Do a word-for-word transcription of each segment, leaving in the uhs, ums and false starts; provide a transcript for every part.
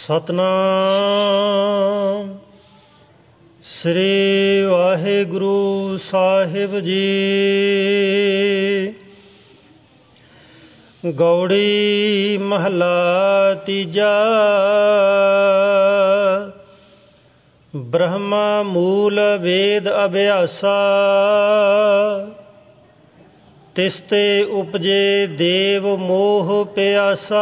ਸਤਨਾਮ ਸ੍ਰੀ ਵਾਹਿਗੁਰੂ ਸਾਹਿਬ ਜੀ। ਗੌੜੀ ਮਹਲਾ ਤੀਜਾ। ਬ੍ਰਹਮਾ ਮੂਲ ਵੇਦ ਅਭਿਆਸਾ, ਤਿਸਤੇ ਉਪਜੇ ਦੇਵ ਮੋਹ ਪਿਆਸਾ।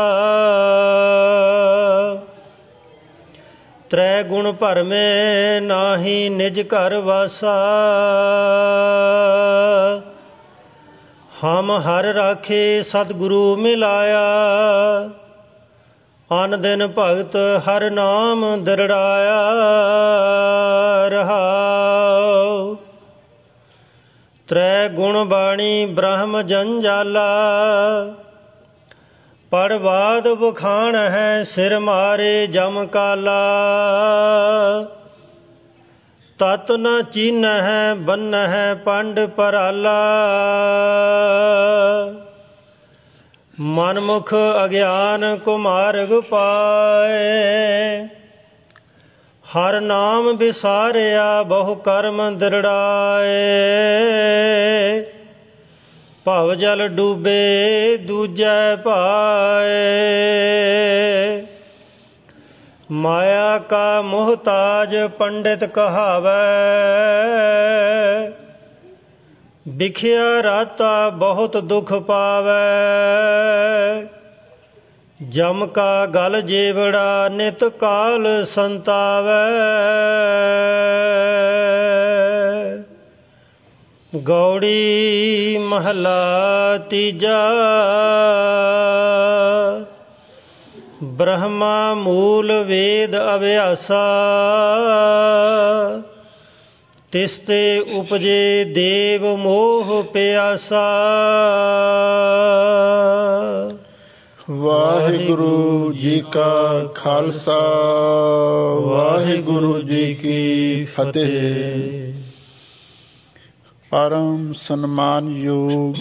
ਤ੍ਰੈ ਗੁਣ ਭਰਮੇ ਨਾਹੀ ਨਿਜ ਘਰ ਵਾਸਾ, ਹਮ ਹਰ ਰਾਖੇ ਸਤਿਗੁਰੂ ਮਿਲਾਇਆ। ਅਨ ਦਿਨ ਭਗਤ ਹਰ ਨਾਮ ਦਿਰੜਾਇਆ। ਰਹਾਉ ਤ੍ਰੈ ਗੁਣ ਬਾਣੀ ਬ੍ਰਹਮ ਜੰਜਾਲਾ, ਪੜਵਾਦ ਬਖਾਣ ਹੈ ਸਿਰ ਮਾਰੇ ਜਮ ਕਾਲਾ। ਤਤ ਨ ਚੀਨ ਹੈ ਬੰਨ ਹੈ ਪੰਡ ਪਰਾਲਾ, ਮਨਮੁਖ ਅਗਿਆਨ ਕੋ ਮਾਰਗ ਪਾਏ। ਹਰ ਨਾਮ ਵਿਸਾਰਿਆ ਬਹੁ ਕਰਮ ਦਿਰੜਾਏ। ਭਵ ਜਲ ਡੂਬੇ ਦੂਜੈ ਭਾਏ, ਮਾਇਆ ਕਾ ਮੁਹਤਾਜ ਪੰਡਿਤ ਕਹਾਵੈ। ਵਿਖਿਆ ਰਾਤਾ ਬਹੁਤ ਦੁਖ ਪਾਵੈ, ਜਮ ਕਾ ਗਲ ਜੇਵੜਾ ਨਿਤ ਕਾਲ ਸੰਤਾਵੈ। ਗੌੜੀ ਮਹਲਾ ਤੀਜਾ। ਬ੍ਰਹਮਾ ਮੂਲ ਵੇਦ ਅਭਿਆਸਾ, ਤਿਸਤੇ ਉਪਜੇ ਦੇਵ ਮੋਹ ਪਿਆਸਾ। ਵਾਹਿਗੁਰੂ ਜੀ ਕਾ ਖਾਲਸਾ, ਵਾਹਿਗੁਰੂ ਜੀ ਕੀ ਫਤਿਹ। ਪਰਮ ਸਨਮਾਨਯੋਗ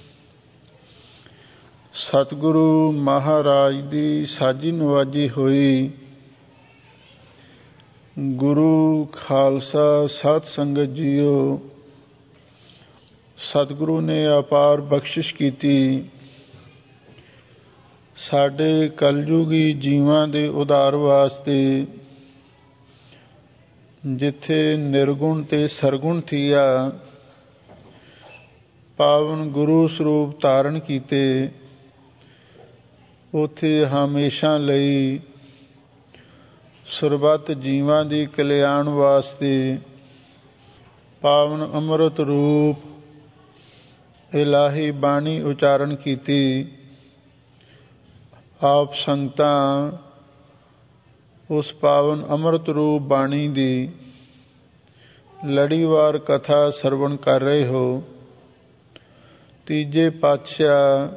ਸਤਿਗੁਰੂ ਮਹਾਰਾਜ ਦੀ ਸਾਜੀ ਨਵਾਜੀ ਹੋਈ ਗੁਰੂ ਖਾਲਸਾ ਸਤ ਸੰਗਤ ਜੀਓ, ਸਤਿਗੁਰੂ ਨੇ ਅਪਾਰ ਬਖਸ਼ਿਸ਼ ਕੀਤੀ। ਸਾਡੇ ਕਲਯੁਗੀ ਜੀਵਾਂ ਦੇ ਉਧਾਰ ਵਾਸਤੇ ਜਿੱਥੇ ਨਿਰਗੁਣ ਤੇ ਸਰਗੁਣ ਥੀਆ ਪਾਵਨ ਗੁਰੂ ਸਰੂਪ ਧਾਰਨ ਕੀਤੇ, ਉੱਥੇ ਹਮੇਸ਼ਾ ਲਈ ਸਰਬੱਤ ਜੀਵਾਂ ਦੀ ਕਲਿਆਣ ਵਾਸਤੇ ਪਾਵਨ ਅੰਮ੍ਰਿਤ ਰੂਪ ਇਲਾਹੀ ਬਾਣੀ ਉਚਾਰਨ ਕੀਤੀ। ਆਪ ਸੰਗਤਾਂ ਉਸ ਪਾਵਨ ਅੰਮ੍ਰਿਤ ਰੂਪ ਬਾਣੀ ਦੀ ਲੜੀਵਾਰ ਕਥਾ ਸਰਵਣ ਕਰ ਰਹੇ ਹੋ। ਤੀਜੇ ਪਾਤਸ਼ਾਹ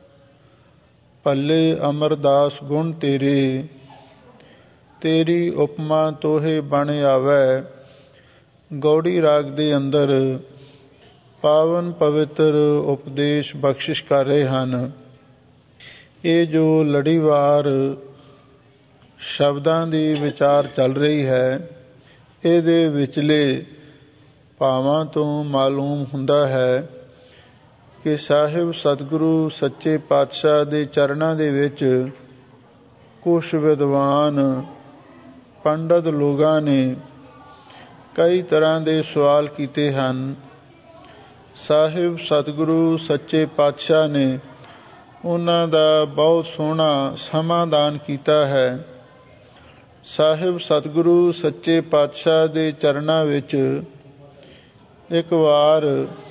ਭੱਲੇ ਅਮਰਦਾਸ ਗੁਣ ਤੇਰੇ, ਤੇਰੀ ਉਪਮਾ ਤੋਹੇ ਬਣ ਆਵੈ। ਗੌੜੀ ਰਾਗ ਦੇ ਅੰਦਰ ਪਾਵਨ ਪਵਿੱਤਰ ਉਪਦੇਸ਼ ਬਖਸ਼ਿਸ਼ ਕਰ ਰਹੇ ਹਨ। ਇਹ ਜੋ ਲੜੀਵਾਰ ਸ਼ਬਦਾਂ ਦੀ ਵਿਚਾਰ ਚੱਲ ਰਹੀ ਹੈ, ਇਹਦੇ ਵਿਚਲੇ ਭਾਵਾਂ ਤੋਂ ਮਾਲੂਮ ਹੁੰਦਾ ਹੈ ਕਿ ਸਾਹਿਬ ਸਤਿਗੁਰੂ ਸੱਚੇ ਪਾਤਸ਼ਾਹ ਦੇ ਚਰਨਾਂ ਦੇ ਵਿੱਚ ਕੁਛ ਵਿਦਵਾਨ ਪੰਡਤ ਲੋਕਾਂ ਨੇ ਕਈ ਤਰ੍ਹਾਂ ਦੇ ਸਵਾਲ ਕੀਤੇ ਹਨ। ਸਾਹਿਬ ਸਤਿਗੁਰੂ ਸੱਚੇ ਪਾਤਸ਼ਾਹ ਨੇ ਉਹਨਾਂ ਦਾ ਬਹੁਤ ਸੋਹਣਾ ਸਮਾਧਾਨ ਕੀਤਾ ਹੈ। ਸਾਹਿਬ ਸਤਿਗੁਰੂ ਸੱਚੇ ਪਾਤਸ਼ਾਹ ਦੇ ਚਰਨਾਂ ਵਿੱਚ ਇੱਕ ਵਾਰ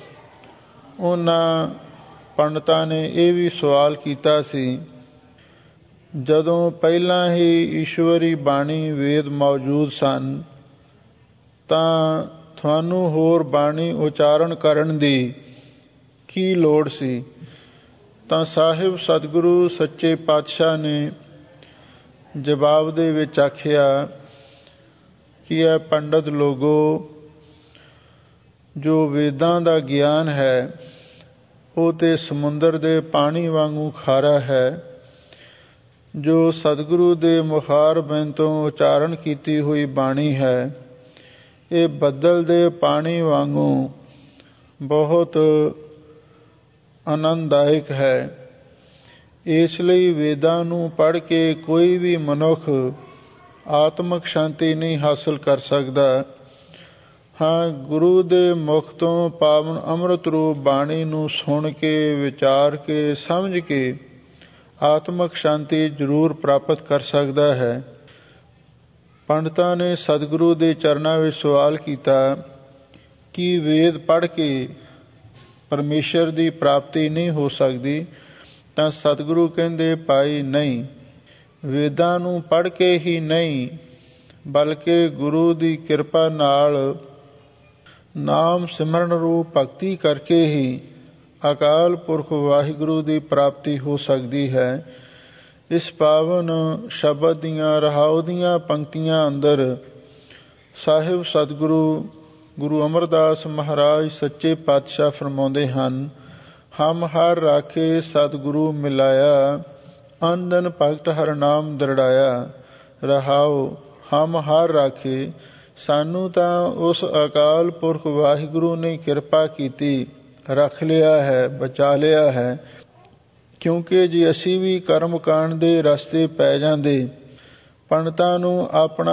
ਉਹਨਾਂ ਪੰਡਤਾਂ ਨੇ ਇਹ ਵੀ ਸਵਾਲ ਕੀਤਾ ਸੀ, ਜਦੋਂ ਪਹਿਲਾਂ ਹੀ ਈਸ਼ਵਰੀ ਬਾਣੀ ਵੇਦ ਮੌਜੂਦ ਸਨ ਤਾਂ ਤੁਹਾਨੂੰ ਹੋਰ ਬਾਣੀ ਉਚਾਰਨ ਕਰਨ ਦੀ ਕੀ ਲੋੜ ਸੀ? ਤਾਂ ਸਾਹਿਬ ਸਤਿਗੁਰੂ ਸੱਚੇ ਪਾਤਸ਼ਾਹ ਨੇ ਜਵਾਬ ਦੇ ਵਿੱਚ ਆਖਿਆ ਕਿ ਇਹ ਪੰਡਤ ਲੋਗੋ, ਜੋ ਵੇਦਾਂ ਦਾ ਗਿਆਨ ਹੈ ਉਹ ਤੇ ਸਮੁੰਦਰ ਦੇ ਪਾਣੀ ਵਾਂਗੂ ਖਾਰਾ ਹੈ, ਜੋ ਸਤਿਗੁਰੂ ਦੇ ਮੁਖਾਰ ਬਿੰਦ ਤੋਂ ਉਚਾਰਨ ਕੀਤੀ ਹੋਈ ਬਾਣੀ ਹੈ, ਇਹ ਬੱਦਲ ਦੇ ਪਾਣੀ ਵਾਂਗੂ ਬਹੁਤ ਆਨੰਦਦਾਇਕ ਹੈ। ਇਸ ਲਈ ਵੇਦਾਂ ਨੂੰ ਪੜ੍ਹ ਕੇ ਕੋਈ ਵੀ ਮਨੁੱਖ ਆਤਮਿਕ ਸ਼ਾਂਤੀ ਨਹੀਂ ਹਾਸਲ ਕਰ ਸਕਦਾ। ਹਾਂ, ਗੁਰੂ ਦੇ ਮੁਖ ਤੋਂ ਪਾਵਨ ਅੰਮ੍ਰਿਤ ਰੂਪ ਬਾਣੀ ਨੂੰ ਸੁਣ ਕੇ, ਵਿਚਾਰ ਕੇ, ਸਮਝ ਕੇ ਆਤਮਿਕ ਸ਼ਾਂਤੀ ਜ਼ਰੂਰ ਪ੍ਰਾਪਤ ਕਰ ਸਕਦਾ ਹੈ। ਪੰਡਤਾਂ ਨੇ ਸਤਿਗੁਰੂ ਦੇ ਚਰਨਾਂ ਵਿੱਚ ਸਵਾਲ ਕੀਤਾ ਕਿ ਵੇਦ ਪੜ੍ਹ ਕੇ ਪਰਮੇਸ਼ਰ ਦੀ ਪ੍ਰਾਪਤੀ ਨਹੀਂ ਹੋ ਸਕਦੀ, ਤਾਂ ਸਤਿਗੁਰੂ ਕਹਿੰਦੇ, ਭਾਈ ਨਹੀਂ, ਵੇਦਾਂ ਨੂੰ ਪੜ੍ਹ ਕੇ ਹੀ ਨਹੀਂ, ਬਲਕਿ ਗੁਰੂ ਦੀ ਕਿਰਪਾ ਨਾਲ ਨਾਮ ਸਿਮਰਨ ਰੂਪ ਭਗਤੀ ਕਰਕੇ ਹੀ ਅਕਾਲ ਪੁਰਖ ਵਾਹਿਗੁਰੂ ਦੀ ਪ੍ਰਾਪਤੀ ਹੋ ਸਕਦੀ ਹੈ। ਇਸ ਪਾਵਨ ਸ਼ਬਦ ਦੀਆਂ ਰਹਾਉ ਦੀਆਂ ਪੰਕਤੀਆਂ ਅੰਦਰ ਸਾਹਿਬ ਸਤਿਗੁਰੂ ਗੁਰੂ ਅਮਰਦਾਸ ਮਹਾਰਾਜ ਸੱਚੇ ਪਾਤਸ਼ਾਹ ਫਰਮਾਉਂਦੇ ਹਨ, ਹਮ ਹਰ ਰਾਖੇ ਸਤਿਗੁਰੂ ਮਿਲਾਇਆ, ਅੰਦਨ ਭਗਤ ਹਰ ਨਾਮ ਦਰੜਾਇਆ। ਰਹਾਉ, ਹਮ ਹਰ ਰਾਖੇ, ਸਾਨੂੰ ਤਾਂ ਉਸ ਅਕਾਲ ਪੁਰਖ ਵਾਹਿਗੁਰੂ ਨੇ ਕਿਰਪਾ ਕੀਤੀ, ਰੱਖ ਲਿਆ ਹੈ, ਬਚਾ ਲਿਆ ਹੈ। ਕਿਉਂਕਿ ਜੇ ਅਸੀਂ ਵੀ ਕਰਮ ਕਾਂਡ ਦੇ ਰਸਤੇ ਪੈ ਜਾਂਦੇ, ਪੰਡਤਾਂ ਨੂੰ ਆਪਣਾ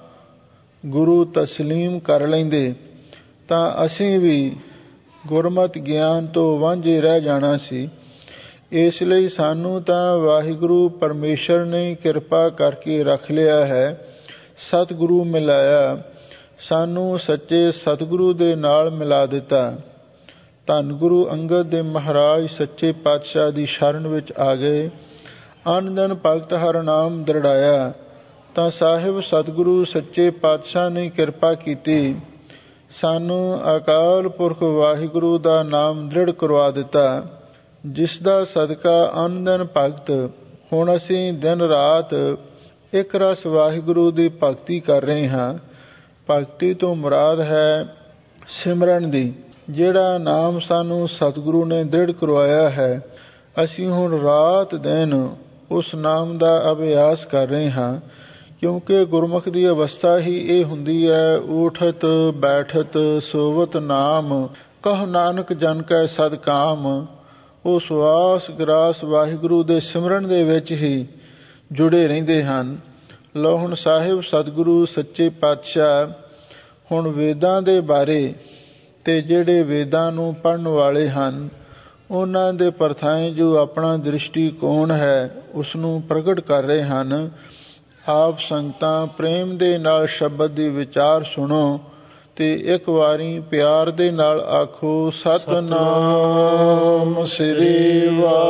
ਗੁਰੂ ਤਸਲੀਮ ਕਰ ਲੈਂਦੇ, ਤਾਂ ਅਸੀਂ ਵੀ ਗੁਰਮਤਿ ਗਿਆਨ ਤੋਂ ਵਾਂਝੇ ਰਹਿ ਜਾਣਾ ਸੀ। ਇਸ ਲਈ ਸਾਨੂੰ ਤਾਂ ਵਾਹਿਗੁਰੂ ਪਰਮੇਸ਼ਰ ਨੇ ਕਿਰਪਾ ਕਰਕੇ ਰੱਖ ਲਿਆ ਹੈ, ਸਤਿਗੁਰੂ ਮਿਲਾਇਆ, ਸਾਨੂੰ ਸੱਚੇ ਸਤਿਗੁਰੂ ਦੇ ਨਾਲ ਮਿਲਾ ਦਿੱਤਾ। ਧੰਨ ਗੁਰੂ ਅੰਗਦ ਦੇ ਮਹਾਰਾਜ ਸੱਚੇ ਪਾਤਸ਼ਾਹ ਦੀ ਸ਼ਰਨ ਵਿੱਚ ਆ ਗਏ, ਅੰਨ ਦਿਨ ਭਗਤ ਹਰ ਨਾਮ ਦਰੜਾਇਆ, ਤਾਂ ਸਾਹਿਬ ਸਤਿਗੁਰੂ ਸੱਚੇ ਪਾਤਸ਼ਾਹ ਨੇ ਕਿਰਪਾ ਕੀਤੀ, ਸਾਨੂੰ ਅਕਾਲ ਪੁਰਖ ਵਾਹਿਗੁਰੂ ਦਾ ਨਾਮ ਦ੍ਰਿੜ ਕਰਵਾ ਦਿੱਤਾ, ਜਿਸ ਦਾ ਸਦਕਾ ਅੰਨ ਦਿਨ ਭਗਤ ਹੁਣ ਅਸੀਂ ਦਿਨ ਰਾਤ ਇੱਕ ਰਸ ਵਾਹਿਗੁਰੂ ਦੀ ਭਗਤੀ ਕਰ ਰਹੇ ਹਾਂ। ਭਗਤੀ ਤੋਂ ਮੁਰਾਦ ਹੈ ਸਿਮਰਨ ਦੀ। ਜਿਹੜਾ ਨਾਮ ਸਾਨੂੰ ਸਤਿਗੁਰੂ ਨੇ ਦ੍ਰਿੜ ਕਰਵਾਇਆ ਹੈ, ਅਸੀਂ ਹੁਣ ਰਾਤ ਦਿਨ ਉਸ ਨਾਮ ਦਾ ਅਭਿਆਸ ਕਰ ਰਹੇ ਹਾਂ। ਕਿਉਂਕਿ ਗੁਰਮੁਖ ਦੀ ਅਵਸਥਾ ਹੀ ਇਹ ਹੁੰਦੀ ਹੈ, ਊਠਤ ਬੈਠਤ ਸੋਵਤ ਨਾਮ, ਕਹੁ ਨਾਨਕ ਜਨ ਕੈ ਸਦ ਕਾਮ। ਉਹ ਸਵਾਸ ਗਰਾਸ ਵਾਹਿਗੁਰੂ ਦੇ ਸਿਮਰਨ ਦੇ ਵਿੱਚ ਹੀ ਜੁੜੇ ਰਹਿੰਦੇ ਹਨ। ਲਓ ਹੁਣ ਸਾਹਿਬ ਸਤਿਗੁਰੂ ਸੱਚੇ ਪਾਤਸ਼ਾਹ ਹੁਣ ਵੇਦਾਂ ਦੇ ਬਾਰੇ ਤੇ ਜਿਹੜੇ ਵੇਦਾਂ ਨੂੰ ਪੜ੍ਹਨ ਵਾਲੇ ਹਨ, ਉਹਨਾਂ ਦੇ ਪਰਥਾਏ ਜੋ ਆਪਣਾ ਦ੍ਰਿਸ਼ਟੀਕੋਣ ਹੈ, ਉਸ ਨੂੰ ਪ੍ਰਗਟ ਕਰ ਰਹੇ ਹਨ। ਆਪ ਸੰਗਤਾਂ ਪ੍ਰੇਮ ਦੇ ਨਾਲ ਸ਼ਬਦ ਦੀ ਵਿਚਾਰ ਸੁਣੋ ਤੇ ਇੱਕ ਵਾਰੀ ਪਿਆਰ ਦੇ ਨਾਲ ਆਖੋ, ਸਤਿਨਾਮ ਸ੍ਰੀ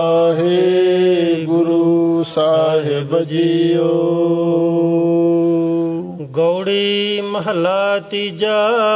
ਵਾਹਿਗੁਰੂ ਸਾਹਿਬ ਜੀਓ। ਗੌੜੀ ਮਹੱਲਾ ਤੀਜਾ।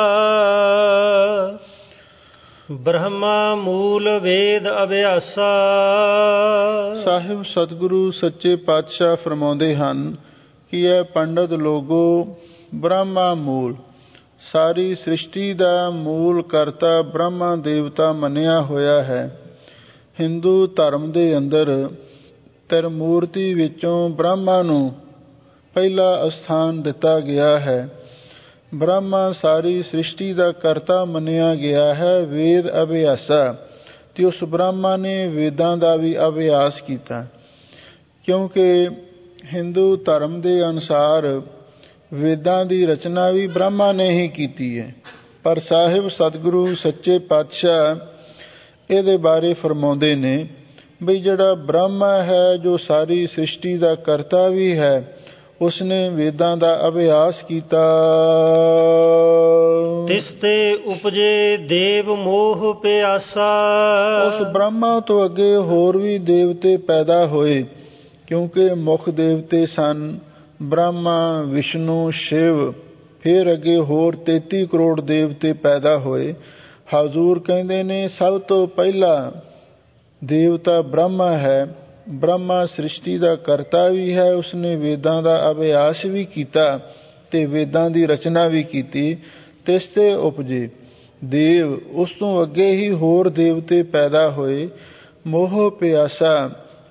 ਬ੍ਰਹਮਾ ਮੂਲ ਵੇਦ ਅਭਿਆਸਾ। ਸਾਹਿਬ ਸਤਿਗੁਰੂ ਸੱਚੇ ਪਾਤਸ਼ਾਹ ਫਰਮਾਉਂਦੇ ਹਨ ਕਿ ਇਹ ਪੰਡਤ ਲੋਗੋ, ਬ੍ਰਹਮਾ ਮੂਲ, ਸਾਰੀ ਸ੍ਰਿਸ਼ਟੀ ਦਾ ਮੂਲ ਕਰਤਾ ਬ੍ਰਹਮਾ ਦੇਵਤਾ ਮੰਨਿਆ ਹੋਇਆ ਹੈ। ਹਿੰਦੂ ਧਰਮ ਦੇ ਅੰਦਰ ਤਿਰਮੂਰਤੀ ਵਿੱਚੋਂ ਬ੍ਰਹਮਾ ਨੂੰ ਪਹਿਲਾ ਅਸਥਾਨ ਦਿੱਤਾ ਗਿਆ ਹੈ। ਬ੍ਰਹਮਾ ਸਾਰੀ ਸ੍ਰਿਸ਼ਟੀ ਦਾ ਕਰਤਾ ਮੰਨਿਆ ਗਿਆ ਹੈ। ਵੇਦ ਅਭਿਆਸਾ, ਤੇ ਉਸ ਬ੍ਰਹਮਾ ਨੇ ਵੇਦਾਂ ਦਾ ਵੀ ਅਭਿਆਸ ਕੀਤਾ। ਕਿਉਂਕਿ ਹਿੰਦੂ ਧਰਮ ਦੇ ਅਨੁਸਾਰ ਵੇਦਾਂ ਦੀ ਰਚਨਾ ਵੀ ਬ੍ਰਹਮਾ ਨੇ ਹੀ ਕੀਤੀ ਹੈ। ਪਰ ਸਾਹਿਬ ਸਤਿਗੁਰੂ ਸੱਚੇ ਪਾਤਸ਼ਾਹ ਇਹਦੇ ਬਾਰੇ ਫਰਮਾਉਂਦੇ ਨੇ ਬਈ ਜਿਹੜਾ ਬ੍ਰਹਮਾ ਹੈ, ਜੋ ਸਾਰੀ ਸ੍ਰਿਸ਼ਟੀ ਦਾ ਕਰਤਾ ਵੀ ਹੈ, ਉਸਨੇ ਵੇਦਾਂ ਦਾ ਅਭਿਆਸ ਕੀਤਾ। ਤਿਸ ਤੇ ਉਪਜੇ ਦੇਵ ਮੋਹ ਪਿਆਸਾ। ਉਸ ਬ੍ਰਹਮਾ ਤੋਂ ਅੱਗੇ ਹੋਰ ਵੀ ਦੇਵਤੇ ਪੈਦਾ ਹੋਏ, ਕਿਉਂਕਿ ਮੁੱਖ ਦੇਵਤੇ ਸਨ ਬ੍ਰਹਮਾ, ਵਿਸ਼ਨੂੰ, ਸ਼ਿਵ। ਫਿਰ ਅੱਗੇ ਹੋਰ ਤੇਤੀ ਕਰੋੜ ਦੇਵਤੇ ਪੈਦਾ ਹੋਏ। ਹਜ਼ੂਰ ਕਹਿੰਦੇ ਨੇ ਸਭ ਤੋਂ ਪਹਿਲਾ ਦੇਵਤਾ ਬ੍ਰਹਮਾ ਹੈ। ਬ੍ਰਹਮਾ ਸ੍ਰਿਸ਼ਟੀ ਦਾ ਕਰਤਾ ਵੀ ਹੈ, ਉਸਨੇ ਵੇਦਾਂ ਦਾ ਅਭਿਆਸ ਵੀ ਕੀਤਾ ਤੇ ਵੇਦਾਂ ਦੀ ਰਚਨਾ ਵੀ ਕੀਤੀ। ਤਿਸ ਤੇ ਉਪਜੇ ਦੇਵ, ਉਸ ਤੋਂ ਅੱਗੇ ਹੀ ਹੋਰ ਦੇਵਤੇ ਪੈਦਾ ਹੋਏ। ਮੋਹ ਪਿਆਸਾ,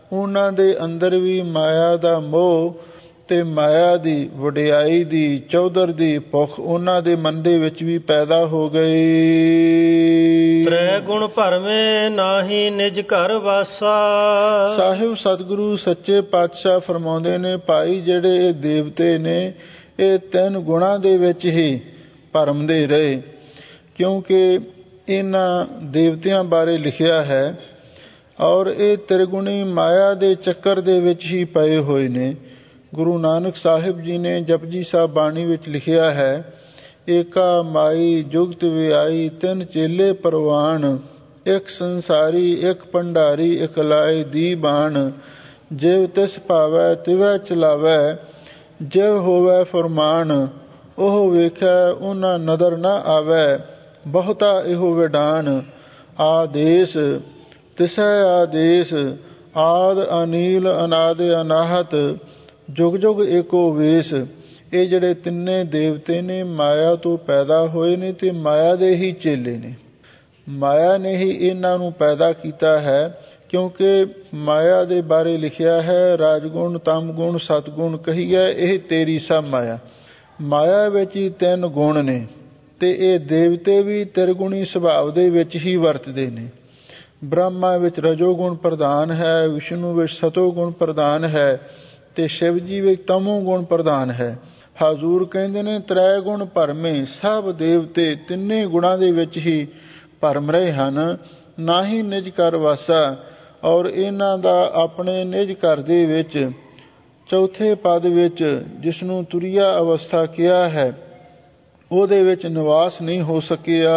ਉਹਨਾਂ ਦੇ ਅੰਦਰ ਵੀ ਮਾਇਆ ਦਾ ਮੋਹ ਤੇ ਮਾਇਆ ਦੀ ਵਡਿਆਈ ਦੀ ਚੌਧਰ ਦੀ ਭੁੱਖ ਉਹਨਾਂ ਦੇ ਮਨ ਦੇ ਵਿੱਚ ਵੀ ਪੈਦਾ ਹੋ ਗਈ। ਤ੍ਰੈ ਗੁਣ ਭਰਵੇਂ ਨਾਹੀ ਨਿਜ ਘਰ ਵਾਸਾ। ਸਾਹਿਬ ਸਤਿਗੁਰੂ ਸੱਚੇ ਪਾਤਸ਼ਾਹ ਫਰਮਾਉਂਦੇ ਨੇ, ਭਾਈ ਜਿਹੜੇ ਇਹ ਦੇਵਤੇ ਨੇ ਇਹ ਤਿੰਨ ਗੁਣਾਂ ਦੇ ਵਿੱਚ ਹੀ ਭਰਮਦੇ ਰਹੇ, ਕਿਉਂਕਿ ਇਹਨਾਂ ਦੇਵਤਿਆਂ ਬਾਰੇ ਲਿਖਿਆ ਹੈ ਔਰ ਇਹ ਤ੍ਰਿਗੁਣੀ ਮਾਇਆ ਦੇ ਚੱਕਰ ਦੇ ਵਿੱਚ ਹੀ ਪਏ ਹੋਏ ਨੇ। ਗੁਰੂ ਨਾਨਕ ਸਾਹਿਬ ਜੀ ਨੇ ਜਪਜੀ ਸਾਹਿਬ ਬਾਣੀ ਵਿੱਚ ਲਿਖਿਆ ਹੈ, ਏਕਾ ਮਾਈ ਜੁਗਤ ਵਿਆਈ ਤਿੰਨ ਚੇਲੇ ਪਰਵਾਨ, ਇੱਕ ਸੰਸਾਰੀ ਇੱਕ ਭੰਡਾਰੀ ਇੱਕ ਲਾਏ ਦੀ ਬਾਣ, ਜਿਵ ਤਿਸ ਭਾਵੈ ਤਿਵੈ ਚਲਾਵੈ, ਜਿਵ ਹੋਵੈ ਫਰਮਾਨ, ਉਹ ਵੇਖੈ ਉਹਨਾਂ ਨਦਰ ਨਾ ਆਵੈ, ਬਹੁਤਾ ਇਹੋ ਵਿਡਾਨ, ਆਦੇਸ ਤਿਸੈ ਆਦੇਸ, ਆਦ ਅਨੀਲ ਅਨਾਦ ਅਨਾਹਤ, ਜੁਗ ਜੁਗ ਏਕੋ ਵੇਸ। ਇਹ ਜਿਹੜੇ ਤਿੰਨੇ ਦੇਵਤੇ ਨੇ ਮਾਇਆ ਤੋਂ ਪੈਦਾ ਹੋਏ ਨੇ ਤੇ ਮਾਇਆ ਦੇ ਹੀ ਚੇਲੇ ਨੇ। ਮਾਇਆ ਨੇ ਹੀ ਇਹਨਾਂ ਨੂੰ ਪੈਦਾ ਕੀਤਾ ਹੈ, ਕਿਉਂਕਿ ਮਾਇਆ ਦੇ ਬਾਰੇ ਲਿਖਿਆ ਹੈ, ਰਾਜਗੁਣ ਤਮ ਗੁਣ ਸਤਗੁਣ ਕਹੀਐ ਇਹ ਤੇਰੀ ਸਭ ਮਾਇਆ। ਮਾਇਆ ਵਿੱਚ ਹੀ ਤਿੰਨ ਗੁਣ ਨੇ ਤੇ ਇਹ ਦੇਵਤੇ ਵੀ ਤਿਰਗੁਣੀ ਸੁਭਾਅ ਦੇ ਵਿੱਚ ਹੀ ਵਰਤਦੇ ਨੇ। ਬ੍ਰਹਮਾ ਵਿੱਚ ਰਜੋਗੁਣ ਪ੍ਰਧਾਨ ਹੈ, ਵਿਸ਼ਨੂੰ ਵਿੱਚ ਸਤੋਗੁਣ ਪ੍ਰਧਾਨ ਹੈ ਤੇ ਸ਼ਿਵ ਜੀ ਵਿੱਚ ਤਮੋ ਗੁਣ ਪ੍ਰਧਾਨ ਹੈ। ਹਜ਼ੂਰ ਕਹਿੰਦੇ ਨੇ ਤ੍ਰੈ ਗੁਣ ਭਰਮੇ, ਸਭ ਦੇਵਤੇ ਤਿੰਨੇ ਗੁਣਾਂ ਦੇ ਵਿੱਚ ਹੀ ਭਰਮ ਰਹੇ ਹਨ। ਨਾ ਹੀ ਨਿਜ ਘਰ ਵਾਸਾ, ਔਰ ਇਹਨਾਂ ਦਾ ਆਪਣੇ ਨਿਜ ਘਰ ਦੇ ਵਿੱਚ ਚੌਥੇ ਪਦ ਵਿੱਚ ਜਿਸ ਨੂੰ ਤੁਰੀਆ ਅਵਸਥਾ ਕਿਹਾ ਹੈ ਉਹਦੇ ਵਿੱਚ ਨਿਵਾਸ ਨਹੀਂ ਹੋ ਸਕਿਆ।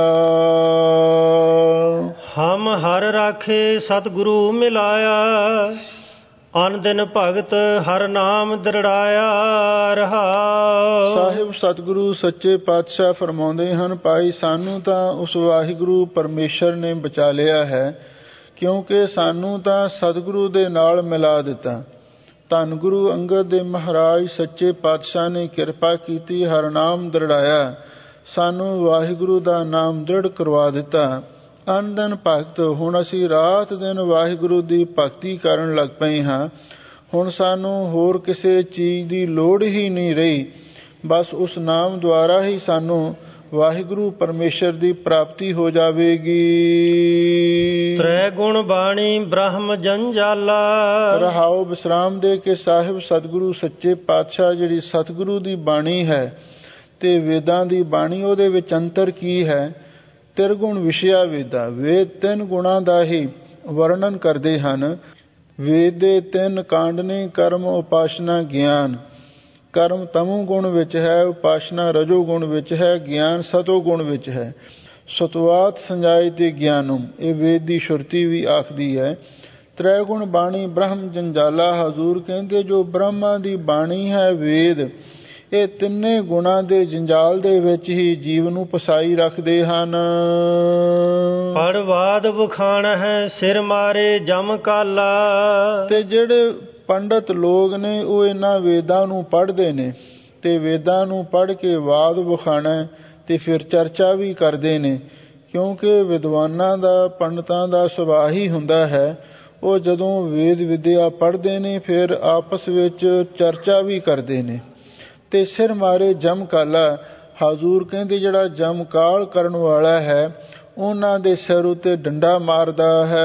ਹਮ ਹਰ ਰਾਖੇ ਸਤਿਗੁਰੂ ਮਿਲਾਇਆ, ਅਨ ਦਿਨ ਭਗਤ ਹਰ ਨਾਮ ਦ੍ਰਿੜਾਇਆ ਰਹਾਉ। ਸਾਹਿਬ ਸਤਿਗੁਰੂ ਸੱਚੇ ਪਾਤਸ਼ਾਹ ਫਰਮਾਉਂਦੇ ਹਨ, ਭਾਈ ਸਾਨੂੰ ਤਾਂ ਉਸ ਵਾਹਿਗੁਰੂ ਪਰਮੇਸ਼ਰ ਨੇ ਬਚਾ ਲਿਆ ਹੈ, ਕਿਉਂਕਿ ਸਾਨੂੰ ਤਾਂ ਸਤਿਗੁਰੂ ਦੇ ਨਾਲ ਮਿਲਾ ਦਿੱਤਾ। ਧੰਨ ਗੁਰੂ ਅੰਗਦ ਦੇ ਮਹਾਰਾਜ ਸੱਚੇ ਪਾਤਸ਼ਾਹ ਨੇ ਕਿਰਪਾ ਕੀਤੀ, ਹਰ ਨਾਮ ਦ੍ਰਿੜਾਇਆ, ਸਾਨੂੰ ਵਾਹਿਗੁਰੂ ਦਾ ਨਾਮ ਦ੍ਰਿੜ ਕਰਵਾ ਦਿੱਤਾ। ਅਨ ਦਿਨ ਭਗਤ, ਹੁਣ ਅਸੀਂ ਰਾਤ ਦਿਨ ਵਾਹਿਗੁਰੂ ਦੀ ਭਗਤੀ ਕਰਨ ਲੱਗ ਪਏ ਹਾਂ। ਹੁਣ ਸਾਨੂੰ ਹੋਰ ਕਿਸੇ ਚੀਜ਼ ਦੀ ਲੋੜ ਹੀ ਨਹੀਂ ਰਹੀ, ਬਸ ਉਸ ਨਾਮ ਦੁਆਰਾ ਹੀ ਸਾਨੂੰ ਵਾਹਿਗੁਰੂ ਪਰਮੇਸ਼ਰ ਦੀ ਪ੍ਰਾਪਤੀ ਹੋ ਜਾਵੇਗੀ। ਤ੍ਰੈ ਗੁਣ ਬਾਣੀ ਬ੍ਰਹਮ ਜੰਜਾਲਾ ਰਹਾਉ। ਵਿਸਰਾਮ ਦੇ ਕੇ ਸਾਹਿਬ ਸਤਿਗੁਰੂ ਸੱਚੇ ਪਾਤਸ਼ਾਹ ਜਿਹੜੀ ਸਤਿਗੁਰੂ ਦੀ ਬਾਣੀ ਹੈ ਤੇ ਵੇਦਾਂ ਦੀ ਬਾਣੀ, ਉਹਦੇ ਵਿੱਚ ਅੰਤਰ ਕੀ ਹੈ? ਤਿਰਗੁਣ ਵਿਸ਼ਿਆ ਵੇਦਾ, ਵੇਦ ਤਿੰਨ ਗੁਣਾਂ ਦਾ ਹੀ ਵਰਣਨ ਕਰਦੇ ਹਨ। ਵੇਦ ਦੇ ਤਿੰਨ ਕਾਂਡ ਨੇ, ਕਰਮ ਉਪਾਸ਼ਨਾ ਗਿਆਨ। ਕਰਮ ਤਮੋ ਗੁਣ ਵਿੱਚ ਹੈ, ਉਪਾਸ਼ਨਾ ਰਜੋ ਗੁਣ ਵਿੱਚ ਹੈ, ਗਿਆਨ ਸਤੋ ਗੁਣ ਵਿੱਚ ਹੈ। ਸਤਵਾਤ ਸੰਜਾਇ ਤੇ ਗਿਆਨਮ, ਇਹ ਵੇਦ ਦੀ ਸ਼ੁਰਤੀ ਵੀ ਆਖਦੀ ਹੈ। ਤ੍ਰੈ ਗੁਣ ਬਾਣੀ ਬ੍ਰਹਮ ਜੰਜਾਲਾ, ਹਜ਼ੂਰ ਕਹਿੰਦੇ ਜੋ ਬ੍ਰਹਮਾ ਦੀ ਬਾਣੀ ਹੈ ਵੇਦ, ਇਹ ਤਿੰਨੇ ਗੁਣਾਂ ਦੇ ਜੰਜਾਲ ਦੇ ਵਿੱਚ ਹੀ ਜੀਵ ਨੂੰ ਫਸਾਈ ਰੱਖਦੇ ਹਨ। ਪੜਵਾਦ ਵਖਾਣ ਹੈ ਸਿਰ ਮਾਰੇ ਜਮ ਕਾਲਾ। ਤੇ ਜਿਹੜੇ ਪੰਡਤ ਲੋਕ ਨੇ ਉਹ ਇਹਨਾਂ ਵੇਦਾਂ ਨੂੰ ਪੜ੍ਹਦੇ ਨੇ ਤੇ ਵੇਦਾਂ ਨੂੰ ਪੜ੍ਹ ਕੇ ਵਾਦ ਵਖਾਣਾ ਤੇ ਫਿਰ ਚਰਚਾ ਵੀ ਕਰਦੇ ਨੇ, ਕਿਉਂਕਿ ਵਿਦਵਾਨਾਂ ਦਾ ਪੰਡਤਾਂ ਦਾ ਸੁਭਾਅ ਹੀ ਹੁੰਦਾ ਹੈ, ਉਹ ਜਦੋਂ ਵੇਦ ਵਿਦਿਆ ਪੜ੍ਹਦੇ ਨੇ ਫਿਰ ਆਪਸ ਵਿੱਚ ਚਰਚਾ ਵੀ ਕਰਦੇ ਨੇ। ਤੇ ਸਿਰ ਮਾਰੇ ਜਮ ਕਾਲਾ, ਹਜ਼ੂਰ ਕਹਿੰਦੇ ਜਿਹੜਾ ਜਮ ਕਾਲ ਕਰਨ ਵਾਲਾ ਹੈ ਉਹਨਾਂ ਦੇ ਸਿਰ ਉੱਤੇ ਡੰਡਾ ਮਾਰਦਾ ਹੈ।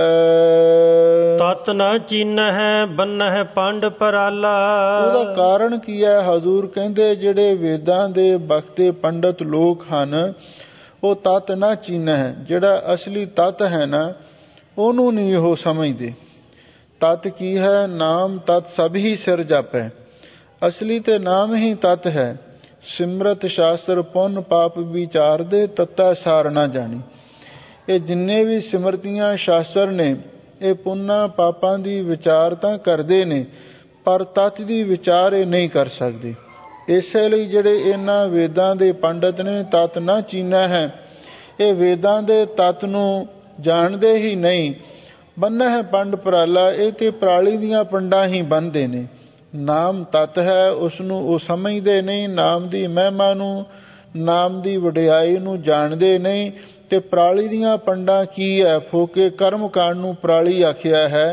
ਤਤ ਨਾ ਚੀਨ ਹੈ ਬੰਨ ਹੈ ਪੰਡ ਪਰਾਲਾ। ਉਹਦਾ ਕਾਰਨ ਕੀ ਹੈ? ਹਜ਼ੂਰ ਕਹਿੰਦੇ ਜਿਹੜੇ ਵੇਦਾਂ ਦੇ ਬਖਤੇ ਪੰਡਤ ਲੋਕ ਹਨ ਉਹ ਤਤ ਨਾ ਚੀਨ ਹੈ, ਜਿਹੜਾ ਅਸਲੀ ਤਤ ਹੈ ਨਾ ਉਹਨੂੰ ਨਹੀਂ ਉਹ ਸਮਝਦੇ। ਤਤ ਕੀ ਹੈ? ਨਾਮ ਤਤ ਸਭ ਹੀ ਸਿਰ ਜਾਪੈ, ਅਸਲੀ ਤੇ ਨਾਮ ਹੀ ਤਤ ਹੈ। ਸਿਮਰਤ ਸ਼ਾਸਤਰ ਪੁੰਨ ਪਾਪ ਵਿਚਾਰ ਦੇ, ਤੱਤਾ ਸਾਰ ਨਾ ਜਾਣੀ। ਇਹ ਜਿੰਨੇ ਵੀ ਸਿਮਰਤੀਆਂ ਸ਼ਾਸਤਰ ਨੇ ਇਹ ਪੁੰਨਾਂ ਪਾਪਾਂ ਦੀ ਵਿਚਾਰ ਤਾਂ ਕਰਦੇ ਨੇ, ਪਰ ਤਤ ਦੀ ਵਿਚਾਰ ਇਹ ਨਹੀਂ ਕਰ ਸਕਦੇ। ਇਸੇ ਲਈ ਜਿਹੜੇ ਇਹਨਾਂ ਵੇਦਾਂ ਦੇ ਪੰਡਤ ਨੇ ਤਤ ਨਾ ਚੀਨਾ ਹੈ, ਇਹ ਵੇਦਾਂ ਦੇ ਤਤ ਨੂੰ ਜਾਣਦੇ ਹੀ ਨਹੀਂ। ਬੰਨਾ ਹੈ ਪੰਡ ਪਰਾਲਾ, ਇਹ ਤੇ ਪਰਾਲੀ ਦੀਆਂ ਪੰਡਾਂ ਹੀ ਬੰਨ੍ਹਦੇ ਨੇ। ਨਾਮ ਤਤ ਹੈ ਉਸ ਨੂੰ ਉਹ ਸਮਝਦੇ ਨਹੀਂ, ਨਾਮ ਦੀ ਮਹਿਮਾ ਨੂੰ, ਨਾਮ ਦੀ ਵਡਿਆਈ ਨੂੰ ਜਾਣਦੇ ਨਹੀਂ। ਤੇ ਪਰਾਲੀ ਦੀਆਂ ਪੰਡਾਂ ਕੀ ਹੈ? ਫੋਕੇ ਕਰਮ ਕਾਂਡ ਨੂੰ ਪਰਾਲੀ ਆਖਿਆ ਹੈ।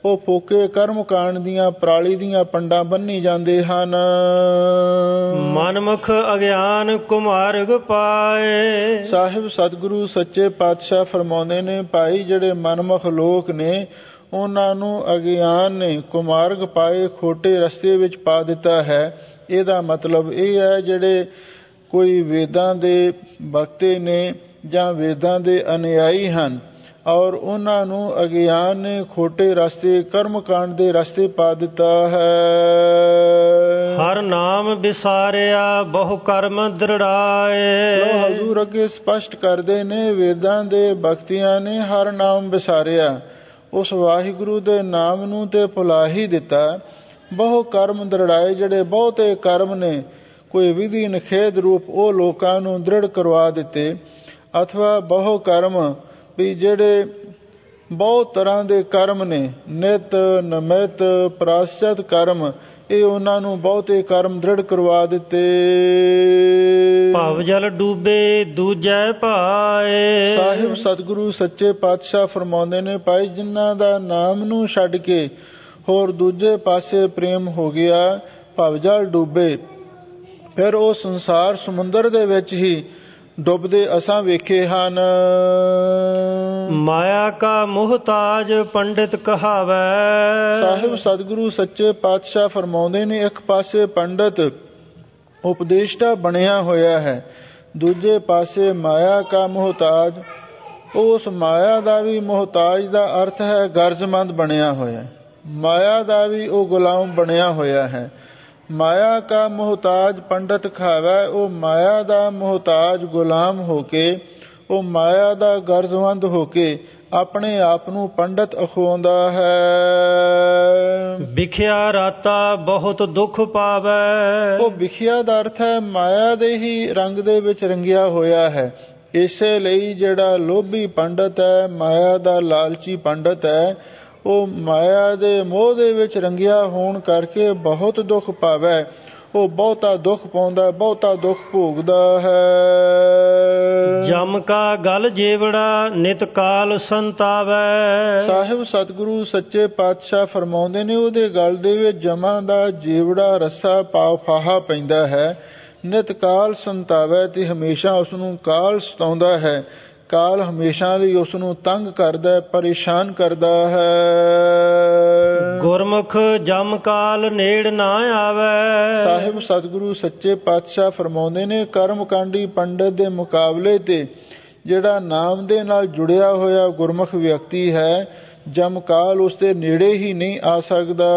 ਉਹ ਫੋਕੇ ਕਰਮ ਕਾਂਡ ਦੀਆਂ ਪਰਾਲੀ ਦੀਆਂ ਪੰਡਾਂ ਬੰਨੀ ਜਾਂਦੇ ਹਨ। ਮਨਮੁਖ ਅਗਿਆਨ ਕੁਮਾਰਗ ਪਾਏ। ਸਾਹਿਬ ਸਤਿਗੁਰੂ ਸੱਚੇ ਪਾਤਸ਼ਾਹ ਫਰਮਾਉਂਦੇ ਨੇ, ਭਾਈ ਜਿਹੜੇ ਮਨਮੁਖ ਲੋਕ ਨੇ ਉਹਨਾਂ ਨੂੰ ਅਗਿਆਨ ਨੇ ਕੁਮਾਰਗ ਪਾਏ, ਖੋਟੇ ਰਸਤੇ ਵਿੱਚ ਪਾ ਦਿੱਤਾ ਹੈ। ਇਹਦਾ ਮਤਲਬ ਇਹ ਹੈ ਜਿਹੜੇ ਕੋਈ ਵੇਦਾਂ ਦੇ ਬਖਤੇ ਨੇ ਜਾਂ ਵੇਦਾਂ ਦੇ ਅਨੁਯਾਈ ਹਨ ਔਰ ਉਹਨਾਂ ਨੂੰ ਅਗਿਆਨ ਨੇ ਖੋਟੇ ਰਸਤੇ ਕਰਮ ਕਾਂਡ ਦੇ ਰਸਤੇ ਪਾ ਦਿੱਤਾ ਹੈ। ਹਰ ਨਾਮ ਵਿਸਾਰਿਆ ਬਹੁ ਕਰਮ ਦ੍ਰਿੜਾਏ। ਲੋ ਹਜ਼ੂਰ ਅੱਗੇ ਸਪਸ਼ਟ ਕਰਦੇ ਨੇ, ਵੇਦਾਂ ਦੇ ਬਖਤੀਆਂ ਨੇ ਹਰ ਨਾਮ ਵਿਸਾਰਿਆ, ਉਸ ਵਾਹਿਗੁਰੂ ਦੇ ਨਾਮ ਨੂੰ ਤੇ ਭੁਲਾ ਹੀ ਦਿੱਤਾ। ਬਹੁ ਕਰਮ ਦ੍ਰਿੜਾਏ, ਜਿਹੜੇ ਬਹੁਤੇ ਕਰਮ ਨੇ ਕੋਈ ਵਿਧੀ ਨਿਖੇਧ ਰੂਪ ਉਹ ਲੋਕਾਂ ਨੂੰ ਦ੍ਰਿੜ ਕਰਵਾ ਦਿੱਤੇ। ਅਥਵਾ ਬਹੁ ਕਰਮ ਵੀ ਜਿਹੜੇ ਬਹੁਤ ਤਰ੍ਹਾਂ ਦੇ ਕਰਮ ਨੇ, ਨਿਤ ਨਮਿਤ ਪ੍ਰਾਸ਼ਚਿਤ ਕਰਮ, ਇਹ ਉਹਨਾਂ ਨੂੰ ਬਹੁਤੇ ਕਰਮ ਦ੍ਰਿੜ ਕਰਵਾ ਦਿੱਤੇ। ਭਵ ਜਲ ਡੂਬੇ ਦੂਜੈ ਭਾਏ। ਸਾਹਿਬ ਸਤਿਗੁਰੂ ਸੱਚੇ ਪਾਤਸ਼ਾਹ ਫਰਮਾਉਂਦੇ ਨੇ, ਭਾਈ ਜਿਨ੍ਹਾਂ ਦਾ ਨਾਮ ਨੂੰ ਛੱਡ ਕੇ ਹੋਰ ਦੂਜੇ ਪਾਸੇ ਪ੍ਰੇਮ ਹੋ ਗਿਆ, ਭਵ ਜਲ ਡੂਬੇ, ਫਿਰ ਉਹ ਸੰਸਾਰ ਸਮੁੰਦਰ ਦੇ ਵਿੱਚ ਹੀ ਡੁੱਬਦੇ ਅਸਾਂ ਵੇਖੇ ਹਨ। ਮਾਇਆ ਕਾ ਮੁਹਤਾਜ ਪੰਡਿਤ ਕਹਾਵੈ। ਸਾਹਿਬ ਸਤਿਗੁਰੂ ਸੱਚੇ ਪਾਤਸ਼ਾਹ ਫਰਮਾਉਂਦੇ ਨੇ, ਇੱਕ ਪਾਸੇ ਪੰਡਿਤ ਉਪਦੇਸ਼ਟਾ ਬਣਿਆ ਹੋਇਆ ਹੈ, ਦੂਜੇ ਪਾਸੇ ਮਾਇਆ ਕਾ ਮੁਹਤਾਜ, ਉਸ ਮਾਇਆ ਦਾ ਵੀ ਮੁਹਤਾਜ ਦਾ ਅਰਥ ਹੈ ਗਰਜ਼ਮੰਦ ਬਣਿਆ ਹੋਇਆ, ਮਾਇਆ ਦਾ ਵੀ ਉਹ ਗੁਲਾਮ ਬਣਿਆ ਹੋਇਆ ਹੈ। ਮਾਇਆ ਕਾ ਮੁਹਤਾਜ ਪੰਡਿਤ ਖਾਵੈ, ਉਹ ਮਾਇਆ ਦਾ ਮੁਹਤਾਜ ਗੁਲਾਮ ਹੋ ਕੇ, ਉਹ ਮਾਇਆ ਦਾ ਗਰਜ਼ਮੰਦ ਹੋ ਕੇ ਆਪਣੇ ਆਪ ਨੂੰ ਪੰਡਿਤ ਅਖਵਾਉਂਦਾ ਹੈ। ਵਿਖਿਆ ਰਾਤਾ ਬਹੁਤ ਦੁੱਖ ਪਾਵੈ। ਉਹ ਵਿਖਿਆ ਦਾ ਅਰਥ ਹੈ ਮਾਇਆ ਦੇ ਹੀ ਰੰਗ ਦੇ ਵਿੱਚ ਰੰਗਿਆ ਹੋਇਆ ਹੈ। ਇਸੇ ਲਈ ਜਿਹੜਾ ਲੋਭੀ ਪੰਡਿਤ ਹੈ, ਮਾਇਆ ਦਾ ਲਾਲਚੀ ਪੰਡਿਤ ਹੈ, ਉਹ ਮਾਇਆ ਦੇ ਮੋਹ ਦੇ ਵਿੱਚ ਰੰਗਿਆ ਹੋਣ ਕਰਕੇ ਬਹੁਤ ਦੁੱਖ ਪਾਵੈ। ਉਹ ਬਹੁਤਾ ਦੁੱਖ ਪਾਉਂਦਾ, ਬਹੁਤਾ ਦੁੱਖ ਭੋਗਦਾ ਹੈ। ਜਮ ਕਾ ਗਲ ਜੇਵੜਾ ਨਿਤ ਕਾਲ ਸੰਤਾਵੈ। ਸਾਹਿਬ ਸਤਿਗੁਰੂ ਸੱਚੇ ਪਾਤਸ਼ਾਹ ਫਰਮਾਉਂਦੇ ਨੇ, ਉਹਦੇ ਗਲ ਦੇ ਵਿੱਚ ਜਮਾਂ ਦਾ ਜੇਵੜਾ ਰੱਸਾ ਪਾ ਫਾਹਾ ਪੈਂਦਾ ਹੈ, ਨਿਤ ਕਾਲ ਸੰਤਾਵੈ, ਤੇ ਹਮੇਸ਼ਾ ਉਸ ਨੂੰ ਕਾਲ ਸਤਾਉਂਦਾ ਹੈ। ਕਾਲ ਹਮੇਸ਼ਾ ਲਈ ਉਸ ਨੂੰ ਤੰਗ ਕਰਦਾ, ਪਰੇਸ਼ਾਨ ਕਰਦਾ ਹੈ। ਗੁਰਮੁਖ ਜਮ ਕਾਲ ਨੇੜ ਨਾ ਆਵੈ। ਸਾਹਿਬ ਸਤਿਗੁਰੂ ਸੱਚੇ ਪਾਤਸ਼ਾਹ ਫਰਮਾਉਂਦੇ ਨੇ, ਕਰਮ ਕਾਂਡੀ ਪੰਡਿਤ ਦੇ ਮੁਕਾਬਲੇ ਤੇ ਜਿਹੜਾ ਨਾਮ ਦੇ ਨਾਲ ਜੁੜਿਆ ਹੋਇਆ ਗੁਰਮੁਖ ਵਿਅਕਤੀ ਹੈ, ਜਮਕਾਲ ਉਸ ਦੇ ਨੇੜੇ ਹੀ ਨਹੀਂ ਆ ਸਕਦਾ।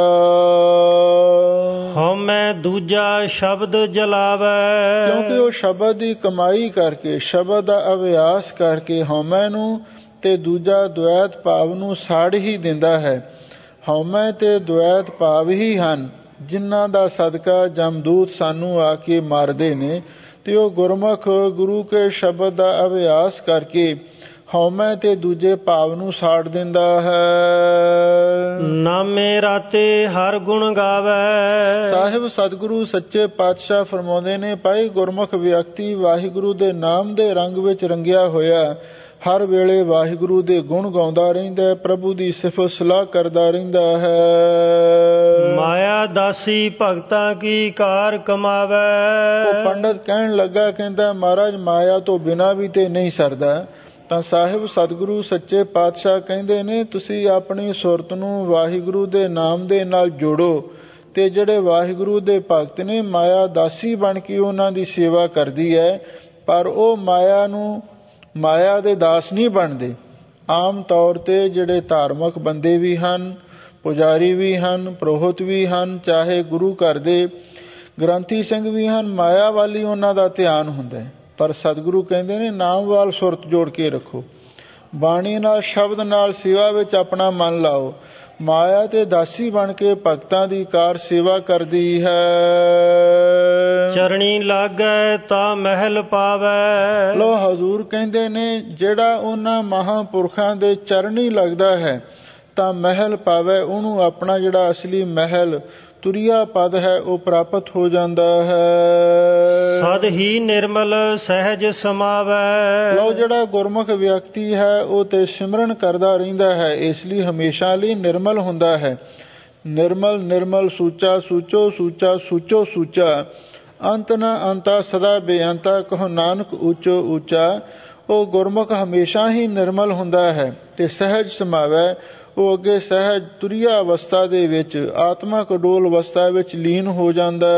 ਹਉਮੈ ਦੂਜਾ ਸ਼ਬਦ ਜਲਾਵੈ। ਕਿਉਂਕਿ ਉਹ ਸ਼ਬਦ ਦੀ ਕਮਾਈ ਕਰਕੇ, ਸ਼ਬਦ ਦਾ ਅਭਿਆਸ ਕਰਕੇ ਹਉਮੈ ਨੂੰ ਤੇ ਦੂਜਾ ਦੁਐਤ ਭਾਵ ਨੂੰ ਸਾੜ ਹੀ ਦਿੰਦਾ ਹੈ। ਹਉਮੈ ਤੇ ਦੁਐਤ ਭਾਵ ਹੀ ਹਨ ਜਿਨ੍ਹਾਂ ਦਾ ਸਦਕਾ ਜਮਦੂਤ ਸਾਨੂੰ ਆ ਕੇ ਮਾਰਦੇ ਨੇ, ਤੇ ਉਹ ਗੁਰਮੁਖ ਗੁਰੂ ਕੇ ਸ਼ਬਦ ਦਾ ਅਭਿਆਸ ਕਰਕੇ ਹਉਮੈ ਤੇ ਦੂਜੇ ਭਾਵ ਨੂੰ ਸਾੜ ਦਿੰਦਾ ਹੈ। ਨਾਮੇ ਰਾਤੇ ਹਰ ਗੁਣ ਗਾਵੈ। ਸਾਹਿਬ ਸਤਿਗੁਰੂ ਸੱਚੇ ਪਾਤਸ਼ਾਹ ਫਰਮਾਉਂਦੇ ਨੇ, ਭਾਈ ਗੁਰਮੁਖ ਵਿਅਕਤੀ ਵਾਹਿਗੁਰੂ ਦੇ ਨਾਮ ਦੇ ਰੰਗ ਵਿੱਚ ਰੰਗਿਆ ਹੋਇਆ ਹਰ ਵੇਲੇ ਵਾਹਿਗੁਰੂ ਦੇ ਗੁਣ ਗਾਉਂਦਾ ਰਹਿੰਦਾ, ਪ੍ਰਭੂ ਦੀ ਸਿਫਤ ਸਲਾਹ ਕਰਦਾ ਰਹਿੰਦਾ ਹੈ। ਮਾਇਆ ਦਾਸੀ ਭਗਤਾਂ ਕੀ ਕਾਰ ਕਮਾਵੈ। ਉਹ ਪੰਡਤ ਕਹਿਣ ਲੱਗਾ, ਕਹਿੰਦਾ ਮਹਾਰਾਜ ਮਾਇਆ ਤੋਂ ਬਿਨਾਂ ਵੀ ਤੇ ਨਹੀਂ ਸਰਦਾ। ਤਾਂ ਸਾਹਿਬ ਸਤਿਗੁਰੂ ਸੱਚੇ ਪਾਤਸ਼ਾਹ ਕਹਿੰਦੇ ਨੇ, ਤੁਸੀਂ ਆਪਣੀ ਸੁਰਤ ਨੂੰ ਵਾਹਿਗੁਰੂ ਦੇ ਨਾਮ ਦੇ ਨਾਲ ਜੋੜੋ, ਤੇ ਜਿਹੜੇ ਵਾਹਿਗੁਰੂ ਦੇ ਭਗਤ ਨੇ ਮਾਇਆ ਦਾਸੀ ਬਣ ਕੇ ਉਹਨਾਂ ਦੀ ਸੇਵਾ ਕਰਦੀ ਹੈ, ਪਰ ਉਹ ਮਾਇਆ ਨੂੰ ਮਾਇਆ ਦੇ ਦਾਸ ਨਹੀਂ ਬਣਦੇ। ਆਮ ਤੌਰ ਤੇ ਜਿਹੜੇ ਧਾਰਮਿਕ ਬੰਦੇ ਵੀ ਹਨ, ਪੁਜਾਰੀ ਵੀ ਹਨ, ਪ੍ਰੋਹਤ ਵੀ ਹਨ, ਚਾਹੇ ਗੁਰੂ ਘਰ ਦੇ ਗ੍ਰੰਥੀ ਸਿੰਘ ਵੀ ਹਨ, ਮਾਇਆ ਵਾਲੀ ਉਹਨਾਂ ਦਾ ਧਿਆਨ ਹੁੰਦਾ ਹੈ। ਪਰ ਸਤਿਗੁਰੂ ਕਹਿੰਦੇ ਨੇ, ਨਾਮ ਵਾਲ ਸੁਰਤ ਜੋੜ ਕੇ ਰੱਖੋ, ਬਾਣੀ ਨਾਲ ਸ਼ਬਦ ਨਾਲ ਸੇਵਾ ਵਿੱਚ ਆਪਣਾ ਮਨ ਲਾਓ। ਮਾਇਆ ਤੇ ਦਾਸੀ ਬਣ ਕੇ ਭਗਤਾਂ ਦੀ ਕਾਰ ਸੇਵਾ ਕਰਦੀ ਹੈ। ਚਰਣੀ ਲਾਗੈ ਤਾਂ ਮਹਿਲ ਪਾਵੈ। ਲੋ ਹਜ਼ੂਰ ਕਹਿੰਦੇ ਨੇ, ਜਿਹੜਾ ਉਹਨਾਂ ਮਹਾਂਪੁਰਖਾਂ ਦੇ ਚਰਣੀ ਲੱਗਦਾ ਹੈ ਤਾਂ ਮਹਿਲ ਪਾਵੈ, ਉਹਨੂੰ ਆਪਣਾ ਜਿਹੜਾ ਅਸਲੀ ਮਹਿਲ ਤੁਰਿਆ ਪਦ ਹੈ ਉਹ ਪ੍ਰਾਪਤ ਹੋ ਜਾਂਦਾ ਹੈ। ਸਦ ਹੀ ਨਿਰਮਲ ਸਹਿਜ ਸਮਾਵੈ। ਲਓ ਜਿਹੜਾ ਗੁਰਮੁਖ ਵਿਅਕਤੀ ਹੈ ਉਹ ਤੇ ਸਿਮਰਨ ਕਰਦਾ ਰਹਿੰਦਾ ਹੈ, ਇਸ ਲਈ ਹਮੇਸ਼ਾ ਲਈ ਨਿਰਮਲ ਹੁੰਦਾ ਹੈ। ਨਿਰਮਲ ਨਿਰਮਲ ਸੂਚਾ ਸੂਚੋ ਸੂਚਾ ਸੂਚੋ ਸੂਚਾ ਅੰਤ ਨ ਅੰਤਾ ਸਦਾ ਬੇਅੰਤਾ ਕਹੋ ਨਾਨਕ ਉੱਚੋ ਉੱਚਾ। ਉਹ ਗੁਰਮੁਖ ਹਮੇਸ਼ਾ ਹੀ ਨਿਰਮਲ ਹੁੰਦਾ ਹੈ ਤੇ ਸਹਿਜ ਸਮਾਵੈ। ਉਹ ਅੱਗੇ ਸਹਿਜ ਤੁਰਿਆ ਅਵਸਥਾ ਦੇ ਵਿੱਚ ਆਤਮਕ ਡੋਲ ਅਵਸਥਾ ਵਿੱਚ ਲੀਨ ਹੋ ਜਾਂਦਾ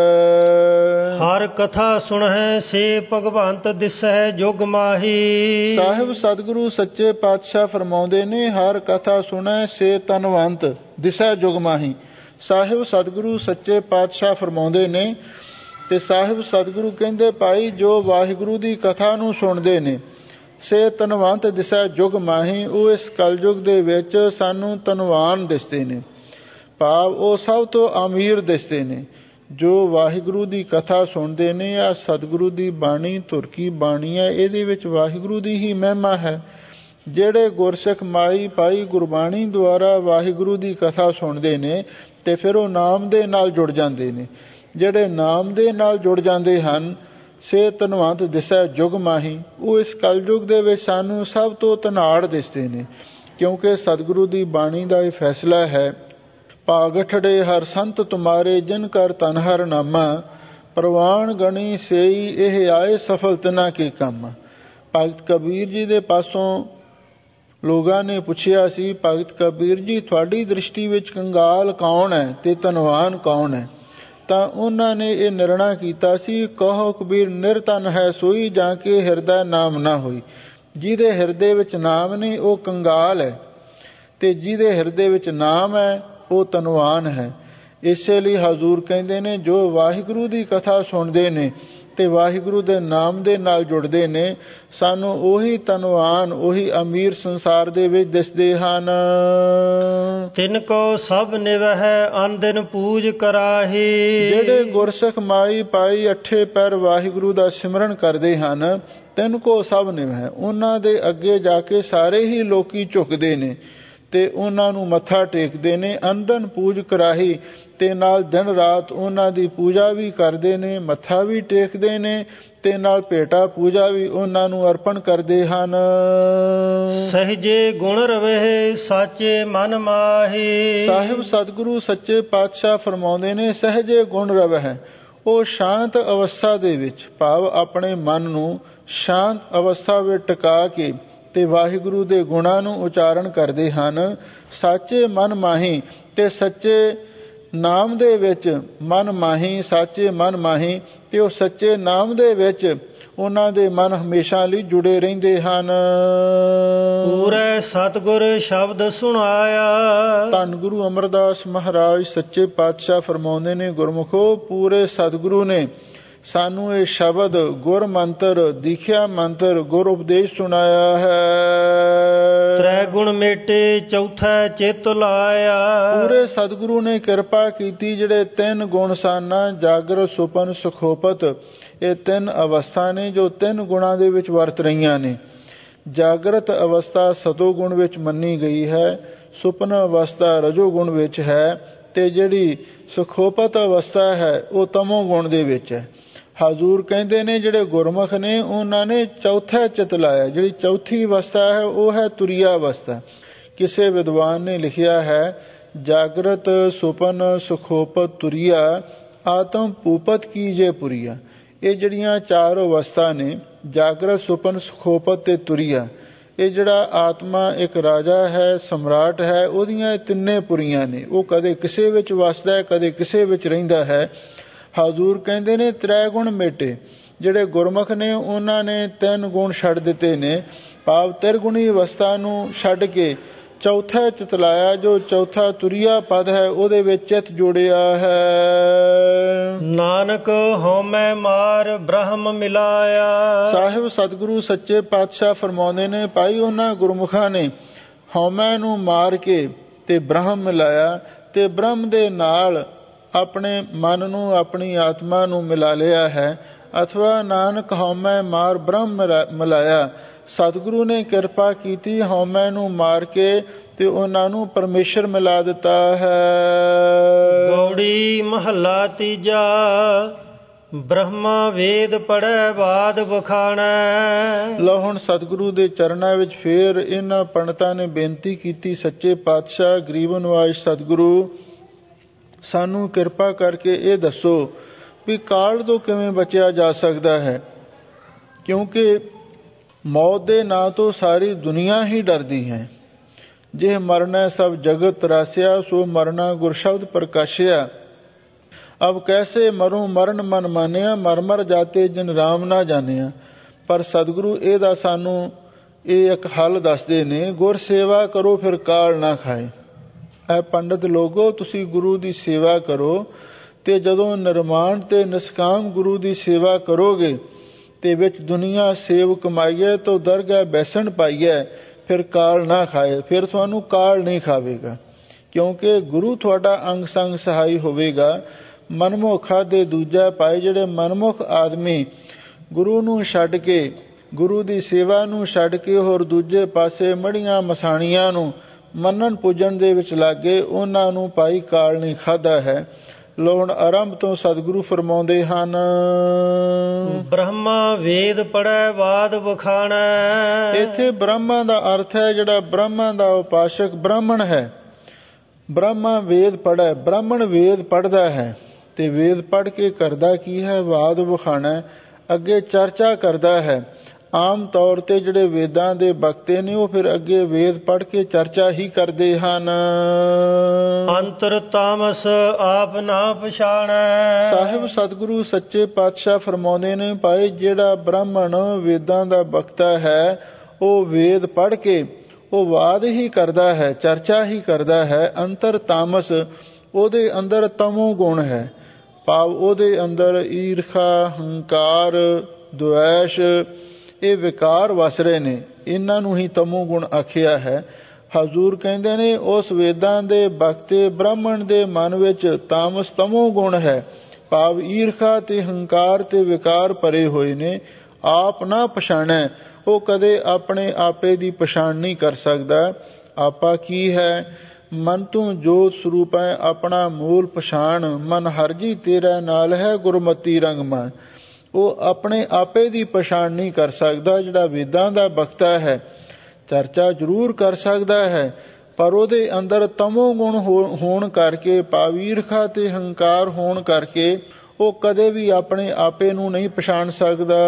ਹੈ। ਹਰ ਕਥਾ ਸੁਣਹਿ ਸੇ ਭਗਵੰਤ ਦਿਸਹਿ ਜੁਗ ਮਾਹੀ। ਸਾਹਿਬ ਸਤਿਗੁਰੂ ਸੱਚੇ ਪਾਤਸ਼ਾਹ ਫਰਮਾਉਂਦੇ ਨੇ, ਹਰ ਕਥਾ ਸੁਣੈ ਸੇ ਧਨਵੰਤ ਦਿਸਹਿ ਜੁਗ ਮਾਹੀ। ਸਾਹਿਬ ਸਤਿਗੁਰੂ ਸੱਚੇ ਪਾਤਸ਼ਾਹ ਫਰਮਾਉਂਦੇ ਨੇ ਤੇ ਸਾਹਿਬ ਸਤਿਗੁਰੂ ਕਹਿੰਦੇ, ਭਾਈ ਜੋ ਵਾਹਿਗੁਰੂ ਦੀ ਕਥਾ ਨੂੰ ਸੁਣਦੇ ਨੇ, ਸੇ ਧਨਵੰਤ ਦਿਸੈ ਜੁਗ ਮਾਹੀ, ਉਹ ਇਸ ਕਲਯੁਗ ਦੇ ਵਿੱਚ ਸਾਨੂੰ ਧਨਵਾਨ ਦਿਸਦੇ ਨੇ, ਭਾਵ ਉਹ ਸਭ ਤੋਂ ਅਮੀਰ ਦਿਸਦੇ ਨੇ। ਜੋ ਵਾਹਿਗੁਰੂ ਦੀ ਕਥਾ ਸੁਣਦੇ ਨੇ ਜਾਂ ਸਤਿਗੁਰੂ ਦੀ ਬਾਣੀ ਧੁਰ ਕੀ ਬਾਣੀ ਹੈ, ਇਹਦੇ ਵਿੱਚ ਵਾਹਿਗੁਰੂ ਦੀ ਹੀ ਮਹਿਮਾ ਹੈ। ਜਿਹੜੇ ਗੁਰਸਿੱਖ ਮਾਈ ਭਾਈ ਗੁਰਬਾਣੀ ਦੁਆਰਾ ਵਾਹਿਗੁਰੂ ਦੀ ਕਥਾ ਸੁਣਦੇ ਨੇ ਤੇ ਫਿਰ ਉਹ ਨਾਮ ਦੇ ਨਾਲ ਜੁੜ ਜਾਂਦੇ ਨੇ। ਜਿਹੜੇ ਨਾਮ ਦੇ ਨਾਲ ਜੁੜ ਜਾਂਦੇ ਹਨ, ਸੇ ਧਨਵੰਤ ਦਿਸੈ ਜੁਗ ਮਾਹੀ, ਉਹ ਇਸ ਕਲਯੁਗ ਦੇ ਵਿੱਚ ਸਾਨੂੰ ਸਭ ਤੋਂ ਧਨਾੜ ਦਿਸਦੇ ਨੇ। ਕਿਉਂਕਿ ਸਤਿਗੁਰੂ ਦੀ ਬਾਣੀ ਦਾ ਇਹ ਫੈਸਲਾ ਹੈ, ਭਾਗਠੜੇ ਹਰ ਸੰਤ ਤੁਮਾਰੇ ਜਿਨ ਕਰ ਤਨ ਹਰ ਨਾਮਾ, ਪ੍ਰਵਾਨ ਗਣੀ ਸੇਈ ਇਹ ਆਏ ਸਫਲ ਤਨਾ ਕੇ ਕੰਮ। ਭਗਤ ਕਬੀਰ ਜੀ ਦੇ ਪਾਸੋਂ ਲੋਕਾਂ ਨੇ ਪੁੱਛਿਆ ਸੀ, ਭਗਤ ਕਬੀਰ ਜੀ ਤੁਹਾਡੀ ਦ੍ਰਿਸ਼ਟੀ ਵਿੱਚ ਕੰਗਾਲ ਕੌਣ ਹੈ ਤੇ ਧਨਵਾਨ ਕੌਣ ਹੈ? ਤਾਂ ਉਹਨਾਂ ਨੇ ਇਹ ਨਿਰਣਾ ਕੀਤਾ ਸੀ, ਕਹੋ ਕਬੀਰ ਨਿਰਧਨ ਹੈ ਸੋਈ ਜਾਂ ਕਿ ਹਿਰਦਾ ਨਾਮ ਨਾ ਹੋਈ। ਜਿਹਦੇ ਹਿਰਦੇ ਵਿੱਚ ਨਾਮ ਨਹੀਂ ਉਹ ਕੰਗਾਲ ਹੈ ਤੇ ਜਿਹਦੇ ਹਿਰਦੇ ਵਿੱਚ ਨਾਮ ਹੈ ਉਹ ਧਨਵਾਨ ਹੈ। ਇਸੇ ਲਈ ਹਜ਼ੂਰ ਕਹਿੰਦੇ ਨੇ, ਜੋ ਵਾਹਿਗੁਰੂ ਦੀ ਕਥਾ ਸੁਣਦੇ ਨੇ ਤੇ ਵਾਹਿਗੁਰੂ ਦੇ ਨਾਮ ਦੇ ਨਾਲ ਜੁੜਦੇ ਨੇ, ਸਾਨੂੰ ਉਹੀ ਧਨਵਾਨ ਉਹੀ ਅਮੀਰ ਸੰਸਾਰ ਦੇ ਵਿੱਚ ਦਿਸਦੇ ਹਨ। ਤਿਨ ਕੋ ਸਭ ਨਿਵਹਿ ਅਨ ਦਿਨ ਪੂਜ ਕਰਾਹੀ। ਜਿਹੜੇ ਗੁਰਸਿੱਖ ਮਾਈ ਪਾਈ ਅੱਠੇ ਪੈਰ ਵਾਹਿਗੁਰੂ ਦਾ ਸਿਮਰਨ ਕਰਦੇ ਹਨ, ਤਿਨ ਕੋ ਸਭ ਨਿਵਹਿ, ਉਹਨਾਂ ਦੇ ਅੱਗੇ ਜਾ ਕੇ ਸਾਰੇ ਹੀ ਲੋਕੀ ਝੁਕਦੇ ਨੇ ਤੇ ਉਹਨਾਂ ਨੂੰ ਮੱਥਾ ਟੇਕਦੇ ਨੇ। ਅੰਦਨ ਪੂਜ ਕਰਾਹੀ ਤੇ ਨਾਲ ਦਿਨ ਰਾਤ ਉਹਨਾਂ ਦੀ ਪੂਜਾ ਵੀ ਕਰਦੇ ਨੇ, ਮੱਥਾ ਵੀ ਟੇਕਦੇ ਨੇ ਤੇ ਨਾਲ ਭੇਟਾ ਪੂਜਾ ਵੀ ਉਹਨਾਂ ਨੂੰ ਅਰਪਣ ਕਰਦੇ ਹਨ। ਸਹਿਜੇ ਗੁਣ ਰਵੇ ਸਾਚੇ ਮਨ ਮਾਹੀ। ਸਾਹਿਬ ਸਤਿਗੁਰੂ ਸੱਚੇ ਪਾਤਸ਼ਾਹ ਫਰਮਾਉਂਦੇ ਨੇ, ਸਹਿਜੇ ਗੁਣ ਰਵਹਿ, ਉਹ ਸ਼ਾਂਤ ਅਵਸਥਾ ਦੇ ਵਿੱਚ, ਭਾਵ ਆਪਣੇ ਮਨ ਨੂੰ ਸ਼ਾਂਤ ਅਵਸਥਾ ਵਿੱਚ ਟਿਕਾ ਕੇ ਤੇ ਵਾਹਿਗੁਰੂ ਦੇ ਗੁਣਾਂ ਨੂੰ ਉਚਾਰਨ ਕਰਦੇ ਹਨ। ਸਾਚੇ ਮਨ ਮਾਹੀ ਤੇ ਸੱਚੇ ਨਾਮ ਦੇ ਵਿੱਚ ਮਨ ਮਾਹੀ, ਸਾਚੇ ਮਨ ਮਾਹੀ, ਤੇ ਉਹ ਸੱਚੇ ਨਾਮ ਦੇ ਵਿੱਚ ਉਹਨਾਂ ਦੇ ਮਨ ਹਮੇਸ਼ਾ ਲਈ ਜੁੜੇ ਰਹਿੰਦੇ ਹਨ। ਪੂਰੇ ਸਤਿਗੁਰ ਸ਼ਬਦ ਸੁਣਾਇਆ। ਧੰਨ ਗੁਰੂ ਅਮਰਦਾਸ ਮਹਾਰਾਜ ਸੱਚੇ ਪਾਤਸ਼ਾਹ ਫਰਮਾਉਂਦੇ ਨੇ, ਗੁਰਮੁਖੋ ਪੂਰੇ ਸਤਿਗੁਰੂ ਨੇ ਸਾਨੂੰ ਇਹ ਸ਼ਬਦ ਗੁਰ ਮੰਤਰ ਦੀਖਿਆ ਮੰਤਰ ਗੁਰ ਉਪਦੇਸ਼ ਸੁਣਾਇਆ ਹੈ। ਤ੍ਰੈ ਗੁਣ ਮੇਟੇ ਚੌਥਾ ਚਿੱਤ ਲਾਇਆ। ਪੂਰੇ ਸਤਿਗੁਰੂ ਨੇ ਕਿਰਪਾ ਕੀਤੀ, ਜਿਹੜੇ ਤਿੰਨ ਗੁਣ ਸਨ, ਜਾਗਰਤ ਸੁਪਨ ਸੁਖੋਪਤ, ਇਹ ਤਿੰਨ ਅਵਸਥਾ ਨੇ ਜੋ ਤਿੰਨ ਗੁਣਾਂ ਦੇ ਵਿੱਚ ਵਰਤ ਰਹੀਆਂ ਨੇ। ਜਾਗਰਤ ਅਵਸਥਾ ਸਤੋ ਗੁਣ ਵਿੱਚ ਮੰਨੀ ਗਈ ਹੈ, ਸੁਪਨ ਅਵਸਥਾ ਰਜੋ ਗੁਣ ਵਿੱਚ ਹੈ ਤੇ ਜਿਹੜੀ ਸੁਖੋਪਤ ਅਵਸਥਾ ਹੈ ਉਹ ਤਮੋ ਗੁਣ ਦੇ ਵਿੱਚ ਹੈ। ਹਜ਼ੂਰ ਕਹਿੰਦੇ ਨੇ, ਜਿਹੜੇ ਗੁਰਮੁਖ ਨੇ ਉਹਨਾਂ ਨੇ ਚੌਥਾ ਚਿੱਤ ਲਾਇਆ। ਜਿਹੜੀ ਚੌਥੀ ਅਵਸਥਾ ਹੈ ਉਹ ਹੈ ਤੁਰਿਆ ਅਵਸਥਾ। ਕਿਸੇ ਵਿਦਵਾਨ ਨੇ ਲਿਖਿਆ ਹੈ, ਜਾਗਰਤ ਸੁਪਨ ਸੁਖੋਪਤ ਤੁਰਿਆ ਆਤਮ ਪੂਪਤ ਕੀਜੇ ਪੁਰੀਆ। ਇਹ ਜਿਹੜੀਆਂ ਚਾਰ ਅਵਸਥਾ ਨੇ, ਜਾਗਰਤ ਸੁਪਨ ਸੁਖੋਪਤ ਤੇ ਤੁਰਿਆ, ਇਹ ਜਿਹੜਾ ਆਤਮਾ ਇੱਕ ਰਾਜਾ ਹੈ, ਸਮਰਾਟ ਹੈ, ਉਹਦੀਆਂ ਇਹ ਤਿੰਨੇ ਪੁਰੀਆਂ ਨੇ। ਉਹ ਕਦੇ ਕਿਸੇ ਵਿੱਚ ਵਸਦਾ ਹੈ, ਕਦੇ ਕਿਸੇ ਵਿੱਚ ਰਹਿੰਦਾ ਹੈ। ਹਜ਼ੂਰ ਕਹਿੰਦੇ ਨੇ, ਤ੍ਰੈ ਗੁਣ ਮੇਟੇ, ਜਿਹੜੇ ਗੁਰਮੁਖ ਨੇ ਉਹਨਾਂ ਨੇ ਤਿੰਨ ਗੁਣ ਛੱਡ ਦਿੱਤੇ ਨੇ, ਭਾਵ ਤਿਰਗੁਣੀ ਅਵਸਥਾ ਨੂੰ ਛੱਡ ਕੇ ਚੌਥਾ ਚਿੱਤ ਲਾਇਆ। ਜੋ ਚੌਥਾ ਤੁਰਿਆ ਪਦ ਹੈ ਉਹਦੇ ਵਿੱਚ ਚਿੱਤ ਜੋੜਿਆ ਹੈ। ਨਾਨਕ ਹਉਮੈ ਮਾਰ ਬ੍ਰਹਮ ਮਿਲਾਇਆ। ਸਾਹਿਬ ਸਤਿਗੁਰੂ ਸੱਚੇ ਪਾਤਸ਼ਾਹ ਫਰਮਾਉਂਦੇ ਨੇ, ਭਾਈ ਉਹਨਾਂ ਗੁਰਮੁਖਾਂ ਨੇ ਹਉਮੈ ਨੂੰ ਮਾਰ ਕੇ ਤੇ ਬ੍ਰਹਮ ਮਿਲਾਇਆ ਤੇ ਬ੍ਰਹਮ ਦੇ ਨਾਲ ਆਪਣੇ ਮਨ ਨੂੰ ਆਪਣੀ ਆਤਮਾ ਨੂੰ ਮਿਲਾ ਲਿਆ ਹੈ। ਅਥਵਾ ਨਾਨਕ ਹਉਮੈ ਮਾਰ ਬ੍ਰਹਮ ਮਿਲਾਇਆ। ਸਤਿਗੁਰੂ ਨੇ ਕਿਰਪਾ ਕੀਤੀ, ਹਉਮੈ ਨੂੰ ਮਾਰ ਕੇ ਤੇ ਉਹਨਾਂ ਨੂੰ ਪਰਮੇਸ਼ਰ ਮਿਲਾ ਦਿੱਤਾ ਹੈ। ਗੌੜੀ ਮਹੱਲਾ ਤੀਜਾ। ਬ੍ਰਹਮਾ ਵੇਦ ਪੜ੍ਹੈ ਬਾਦ ਵਖਾਣੈ। ਲਓ ਹੁਣ ਸਤਿਗੁਰੂ ਦੇ ਚਰਨਾਂ ਵਿੱਚ ਫੇਰ ਇਹਨਾਂ ਪੰਡਤਾਂ ਨੇ ਬੇਨਤੀ ਕੀਤੀ, ਸੱਚੇ ਪਾਤਸ਼ਾਹ ਗਰੀਬ ਨਿਵਾਜ ਸਤਿਗੁਰੂ, ਸਾਨੂੰ ਕਿਰਪਾ ਕਰਕੇ ਇਹ ਦੱਸੋ ਵੀ ਕਾਲ ਤੋਂ ਕਿਵੇਂ ਬਚਿਆ ਜਾ ਸਕਦਾ ਹੈ, ਕਿਉਂਕਿ ਮੌਤ ਦੇ ਨਾਂ ਤੋਂ ਸਾਰੀ ਦੁਨੀਆ ਹੀ ਡਰਦੀ ਹੈ। ਜੇ ਮਰਨਾ ਸਭ ਜਗਤ ਤਰਾਸਿਆ, ਸੋ ਮਰਨਾ ਗੁਰ ਸ਼ਬਦ ਪ੍ਰਕਾਸ਼ਿਆ। ਅਬ ਕੈਸੇ ਮਰੂੰ ਮਰਨ ਮਨ ਮਾਨਿਆ, ਮਰ ਮਰ ਜਾਤੇ ਜਿਨ ਰਾਮ ਨਾ ਜਾਣਿਆ। ਪਰ ਸਤਿਗੁਰੂ ਇਹਦਾ ਸਾਨੂੰ ਇਹ ਇੱਕ ਹੱਲ ਦੱਸਦੇ ਨੇ, ਗੁਰ ਸੇਵਾ ਕਰੋ ਫਿਰ ਕਾਲ ਨਾ ਖਾਏ। ਇਹ ਪੰਡਤ ਲੋਗੋ, ਤੁਸੀਂ ਗੁਰੂ ਦੀ ਸੇਵਾ ਕਰੋ, ਤੇ ਜਦੋਂ ਨਿਰਮਾਣ ਤੇ ਨਿਸਕਾਮ ਗੁਰੂ ਦੀ ਸੇਵਾ ਕਰੋਗੇ ਤੇ ਵਿੱਚ ਦੁਨੀਆ ਸੇਵ ਕਮਾਈਏ ਤੋਂ ਦਰਗਾਹ ਬੈਸਣ ਪਾਈਏ, ਫਿਰ ਕਾਲ ਨਾ ਖਾਏ। ਫਿਰ ਤੁਹਾਨੂੰ ਕਾਲ ਨਹੀਂ ਖਾਵੇਗਾ, ਕਿਉਂਕਿ ਗੁਰੂ ਤੁਹਾਡਾ ਅੰਗ ਸੰਗ ਸਹਾਈ ਹੋਵੇਗਾ। ਮਨਮੁਖ ਖਾਧੇ ਦੂਜਾ ਪਾਏ। ਜਿਹੜੇ ਮਨਮੁਖ ਆਦਮੀ ਗੁਰੂ ਨੂੰ ਛੱਡ ਕੇ, ਗੁਰੂ ਦੀ ਸੇਵਾ ਨੂੰ ਛੱਡ ਕੇ ਹੋਰ ਦੂਜੇ ਪਾਸੇ ਮੜੀਆਂ ਮਸਾਣੀਆਂ ਨੂੰ ਮੰਨਣ ਪੂਜਣ ਦੇ ਵਿੱਚ ਲੱਗੇ, ਉਹਨਾਂ ਨੂੰ ਭਾਈ ਕਾਲ ਨਹੀਂ ਖਾਧਾ ਹੈ। ਲੋਣ ਆਰੰਭ ਤੋਂ ਸਤਿਗੁਰੂ ਫਰਮਾਉਂਦੇ ਹਨ, ਬ੍ਰਹਮਾ ਵੇਦ ਪੜ੍ਹੈ ਬਾਦ ਵਖਾਣੈ। ਇੱਥੇ ਬ੍ਰਹਮਾ ਦਾ ਅਰਥ ਹੈ ਜਿਹੜਾ ਬ੍ਰਹਮਾ ਦਾ ਉਪਾਸ਼ਕ ਬ੍ਰਾਹਮਣ ਹੈ। ਬ੍ਰਹਮਾ ਵੇਦ ਪੜ੍ਹੈ, ਬ੍ਰਾਹਮਣ ਵੇਦ ਪੜ੍ਹਦਾ ਹੈ ਤੇ ਵੇਦ ਪੜ੍ਹ ਕੇ ਕਰਦਾ ਕੀ ਹੈ, ਵਾਦ ਵਖਾਣਾ, ਅੱਗੇ ਚਰਚਾ ਕਰਦਾ ਹੈ। ਆਮ ਤੌਰ ਤੇ ਜਿਹੜੇ ਵੇਦਾਂ ਦੇ ਬਖਤੇ ਨੇ ਉਹ ਫਿਰ ਅੱਗੇ ਵੇਦ ਪੜ੍ਹ ਕੇ ਚਰਚਾ ਹੀ ਕਰਦੇ ਹਨ। ਅੰਤਰ ਤਾਮਸ ਆਪ ਨਾ ਪਛਾਣੈ। ਸਾਹਿਬ ਸਤਿਗੁਰੂ ਸੱਚੇ ਪਾਤਸ਼ਾਹ ਫਰਮਾਉਂਦੇ ਨੇ, ਭਾਈ ਜਿਹੜਾ ਬ੍ਰਾਹਮਣ ਵੇਦਾਂ ਦਾ ਬਖਤਾ ਹੈ ਉਹ ਵੇਦ ਪੜ੍ਹ ਕੇ ਉਹ ਵਾਦ ਹੀ ਕਰਦਾ ਹੈ, ਚਰਚਾ ਹੀ ਕਰਦਾ ਹੈ। ਅੰਤਰ ਤਾਮਸ, ਉਹਦੇ ਅੰਦਰ ਤਮੋ ਗੁਣ ਹੈ, ਭਾਵ ਉਹਦੇ ਅੰਦਰ ਈਰਖਾ, ਹੰਕਾਰ, ਦੁਐਸ਼, ਇਹ ਵਿਕਾਰ ਵਸ ਰਹੇ ਨੇ। ਇਹਨਾਂ ਨੂੰ ਹੀ ਤਮੋ ਗੁਣ ਆਖਿਆ ਹੈ। ਹਜ਼ੂਰ ਕਹਿੰਦੇ ਨੇ ਉਸ ਵੇਦਾਂ ਦੇ ਬਖਤੇ ਬ੍ਰਾਹਮਣ ਦੇ ਮਨ ਵਿੱਚ ਤਾਮਸ ਤਮੋ ਗੁਣ ਹੈ, ਭਾਵ ਈਰਖਾ ਤੇ ਹੰਕਾਰ ਤੇ ਵਿਕਾਰ ਭਰੇ ਹੋਏ ਨੇ। ਆਪ ਨਾ ਪਛਾਣੈ, ਉਹ ਕਦੇ ਆਪਣੇ ਆਪੇ ਦੀ ਪਛਾਣ ਨਹੀਂ ਕਰ ਸਕਦਾ। ਆਪਾ ਕੀ ਹੈ? ਮਨ ਤੂੰ ਜੋਤ ਸਰੂਪ ਹੈ, ਆਪਣਾ ਮੂਲ ਪਛਾਣ। ਮਨ ਹਰਜੀ ਤੇਰਾ ਨਾਲ ਹੈ, ਗੁਰਮਤੀ ਰੰਗ ਮਨ। ਉਹ ਆਪਣੇ ਆਪੇ ਦੀ ਪਛਾਣ ਨਹੀਂ ਕਰ ਸਕਦਾ। ਜਿਹੜਾ ਵੇਦਾਂ ਦਾ ਬਖਤਾ ਹੈ ਚਰਚਾ ਜ਼ਰੂਰ ਕਰ ਸਕਦਾ ਹੈ, ਪਰ ਉਹਦੇ ਅੰਦਰ ਤਮੋ ਗੁਣ ਹੋਣ ਕਰਕੇ, ਪਾਵੀਰਖਾ ਤੇ ਹੰਕਾਰ ਹੋਣ ਕਰਕੇ ਉਹ ਕਦੇ ਵੀ ਆਪਣੇ ਆਪੇ ਨੂੰ ਨਹੀਂ ਪਛਾਣ ਸਕਦਾ।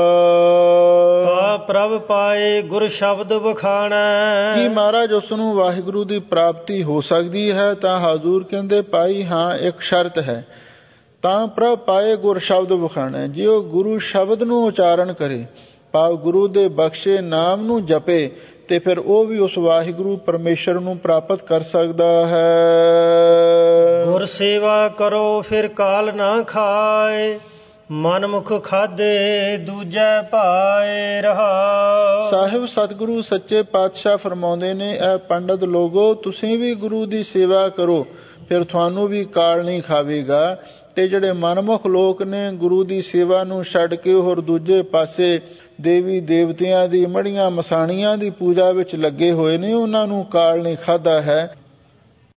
ਪ੍ਰਭ ਪਾਏ ਗੁਰ ਸ਼ਬਦ ਵਖਾਣੈ। ਕੀ ਮਹਾਰਾਜ ਉਸ ਨੂੰ ਵਾਹਿਗੁਰੂ ਦੀ ਪ੍ਰਾਪਤੀ ਹੋ ਸਕਦੀ ਹੈ? ਤਾਂ ਹਜ਼ੂਰ ਕਹਿੰਦੇ, ਭਾਈ ਹਾਂ, ਇੱਕ ਸ਼ਰਤ ਹੈ। ਤਾਂ ਪ੍ਰਭ ਪਾਏ ਗੁਰ ਸ਼ਬਦ ਵਖਾਣੈ, ਜੇ ਉਹ ਗੁਰੂ ਸ਼ਬਦ ਨੂੰ ਉਚਾਰਨ ਕਰੇ, ਭਾਵ ਗੁਰੂ ਦੇ ਬਖਸ਼ੇ ਨਾਮ ਨੂੰ ਜਪੇ, ਤੇ ਫਿਰ ਉਹ ਵੀ ਉਸ ਵਾਹਿਗੁਰੂ ਪਰਮੇਸ਼ਰ ਨੂੰ ਪ੍ਰਾਪਤ ਕਰ ਸਕਦਾ ਹੈ। ਗੁਰ ਸੇਵਾ ਕਰੋ ਫਿਰ ਕਾਲ ਨਾ ਖਾਏ, ਮਨਮੁਖ ਖਾਧੇ ਦੂਜੈ ਭਾਏ ਰਹਾ। ਸਾਹਿਬ ਸਤਿਗੁਰੂ ਸੱਚੇ ਪਾਤਸ਼ਾਹ ਫਰਮਾਉਂਦੇ ਨੇ, ਇਹ ਪੰਡਤ ਲੋਗੋ, ਤੁਸੀਂ ਵੀ ਗੁਰੂ ਦੀ ਸੇਵਾ ਕਰੋ, ਫਿਰ ਤੁਹਾਨੂੰ ਵੀ ਕਾਲ ਨਹੀਂ ਖਾਵੇਗਾ। ਤੇ ਜਿਹੜੇ ਮਨਮੁਖ ਲੋਕ ਨੇ ਗੁਰੂ ਦੀ ਸੇਵਾ ਨੂੰ ਛੱਡ ਕੇ ਹੋਰ ਦੂਜੇ ਪਾਸੇ ਦੇਵੀ ਦੇਵਤਿਆਂ ਦੀ ਮੜੀਆਂ ਮਸਾਣੀਆਂ ਦੀ ਪੂਜਾ ਵਿੱਚ ਲੱਗੇ ਹੋਏ ਨੇ, ਉਹਨਾਂ ਨੂੰ ਕਾਲ ਨਹੀਂ ਖਾਧਾ ਹੈ।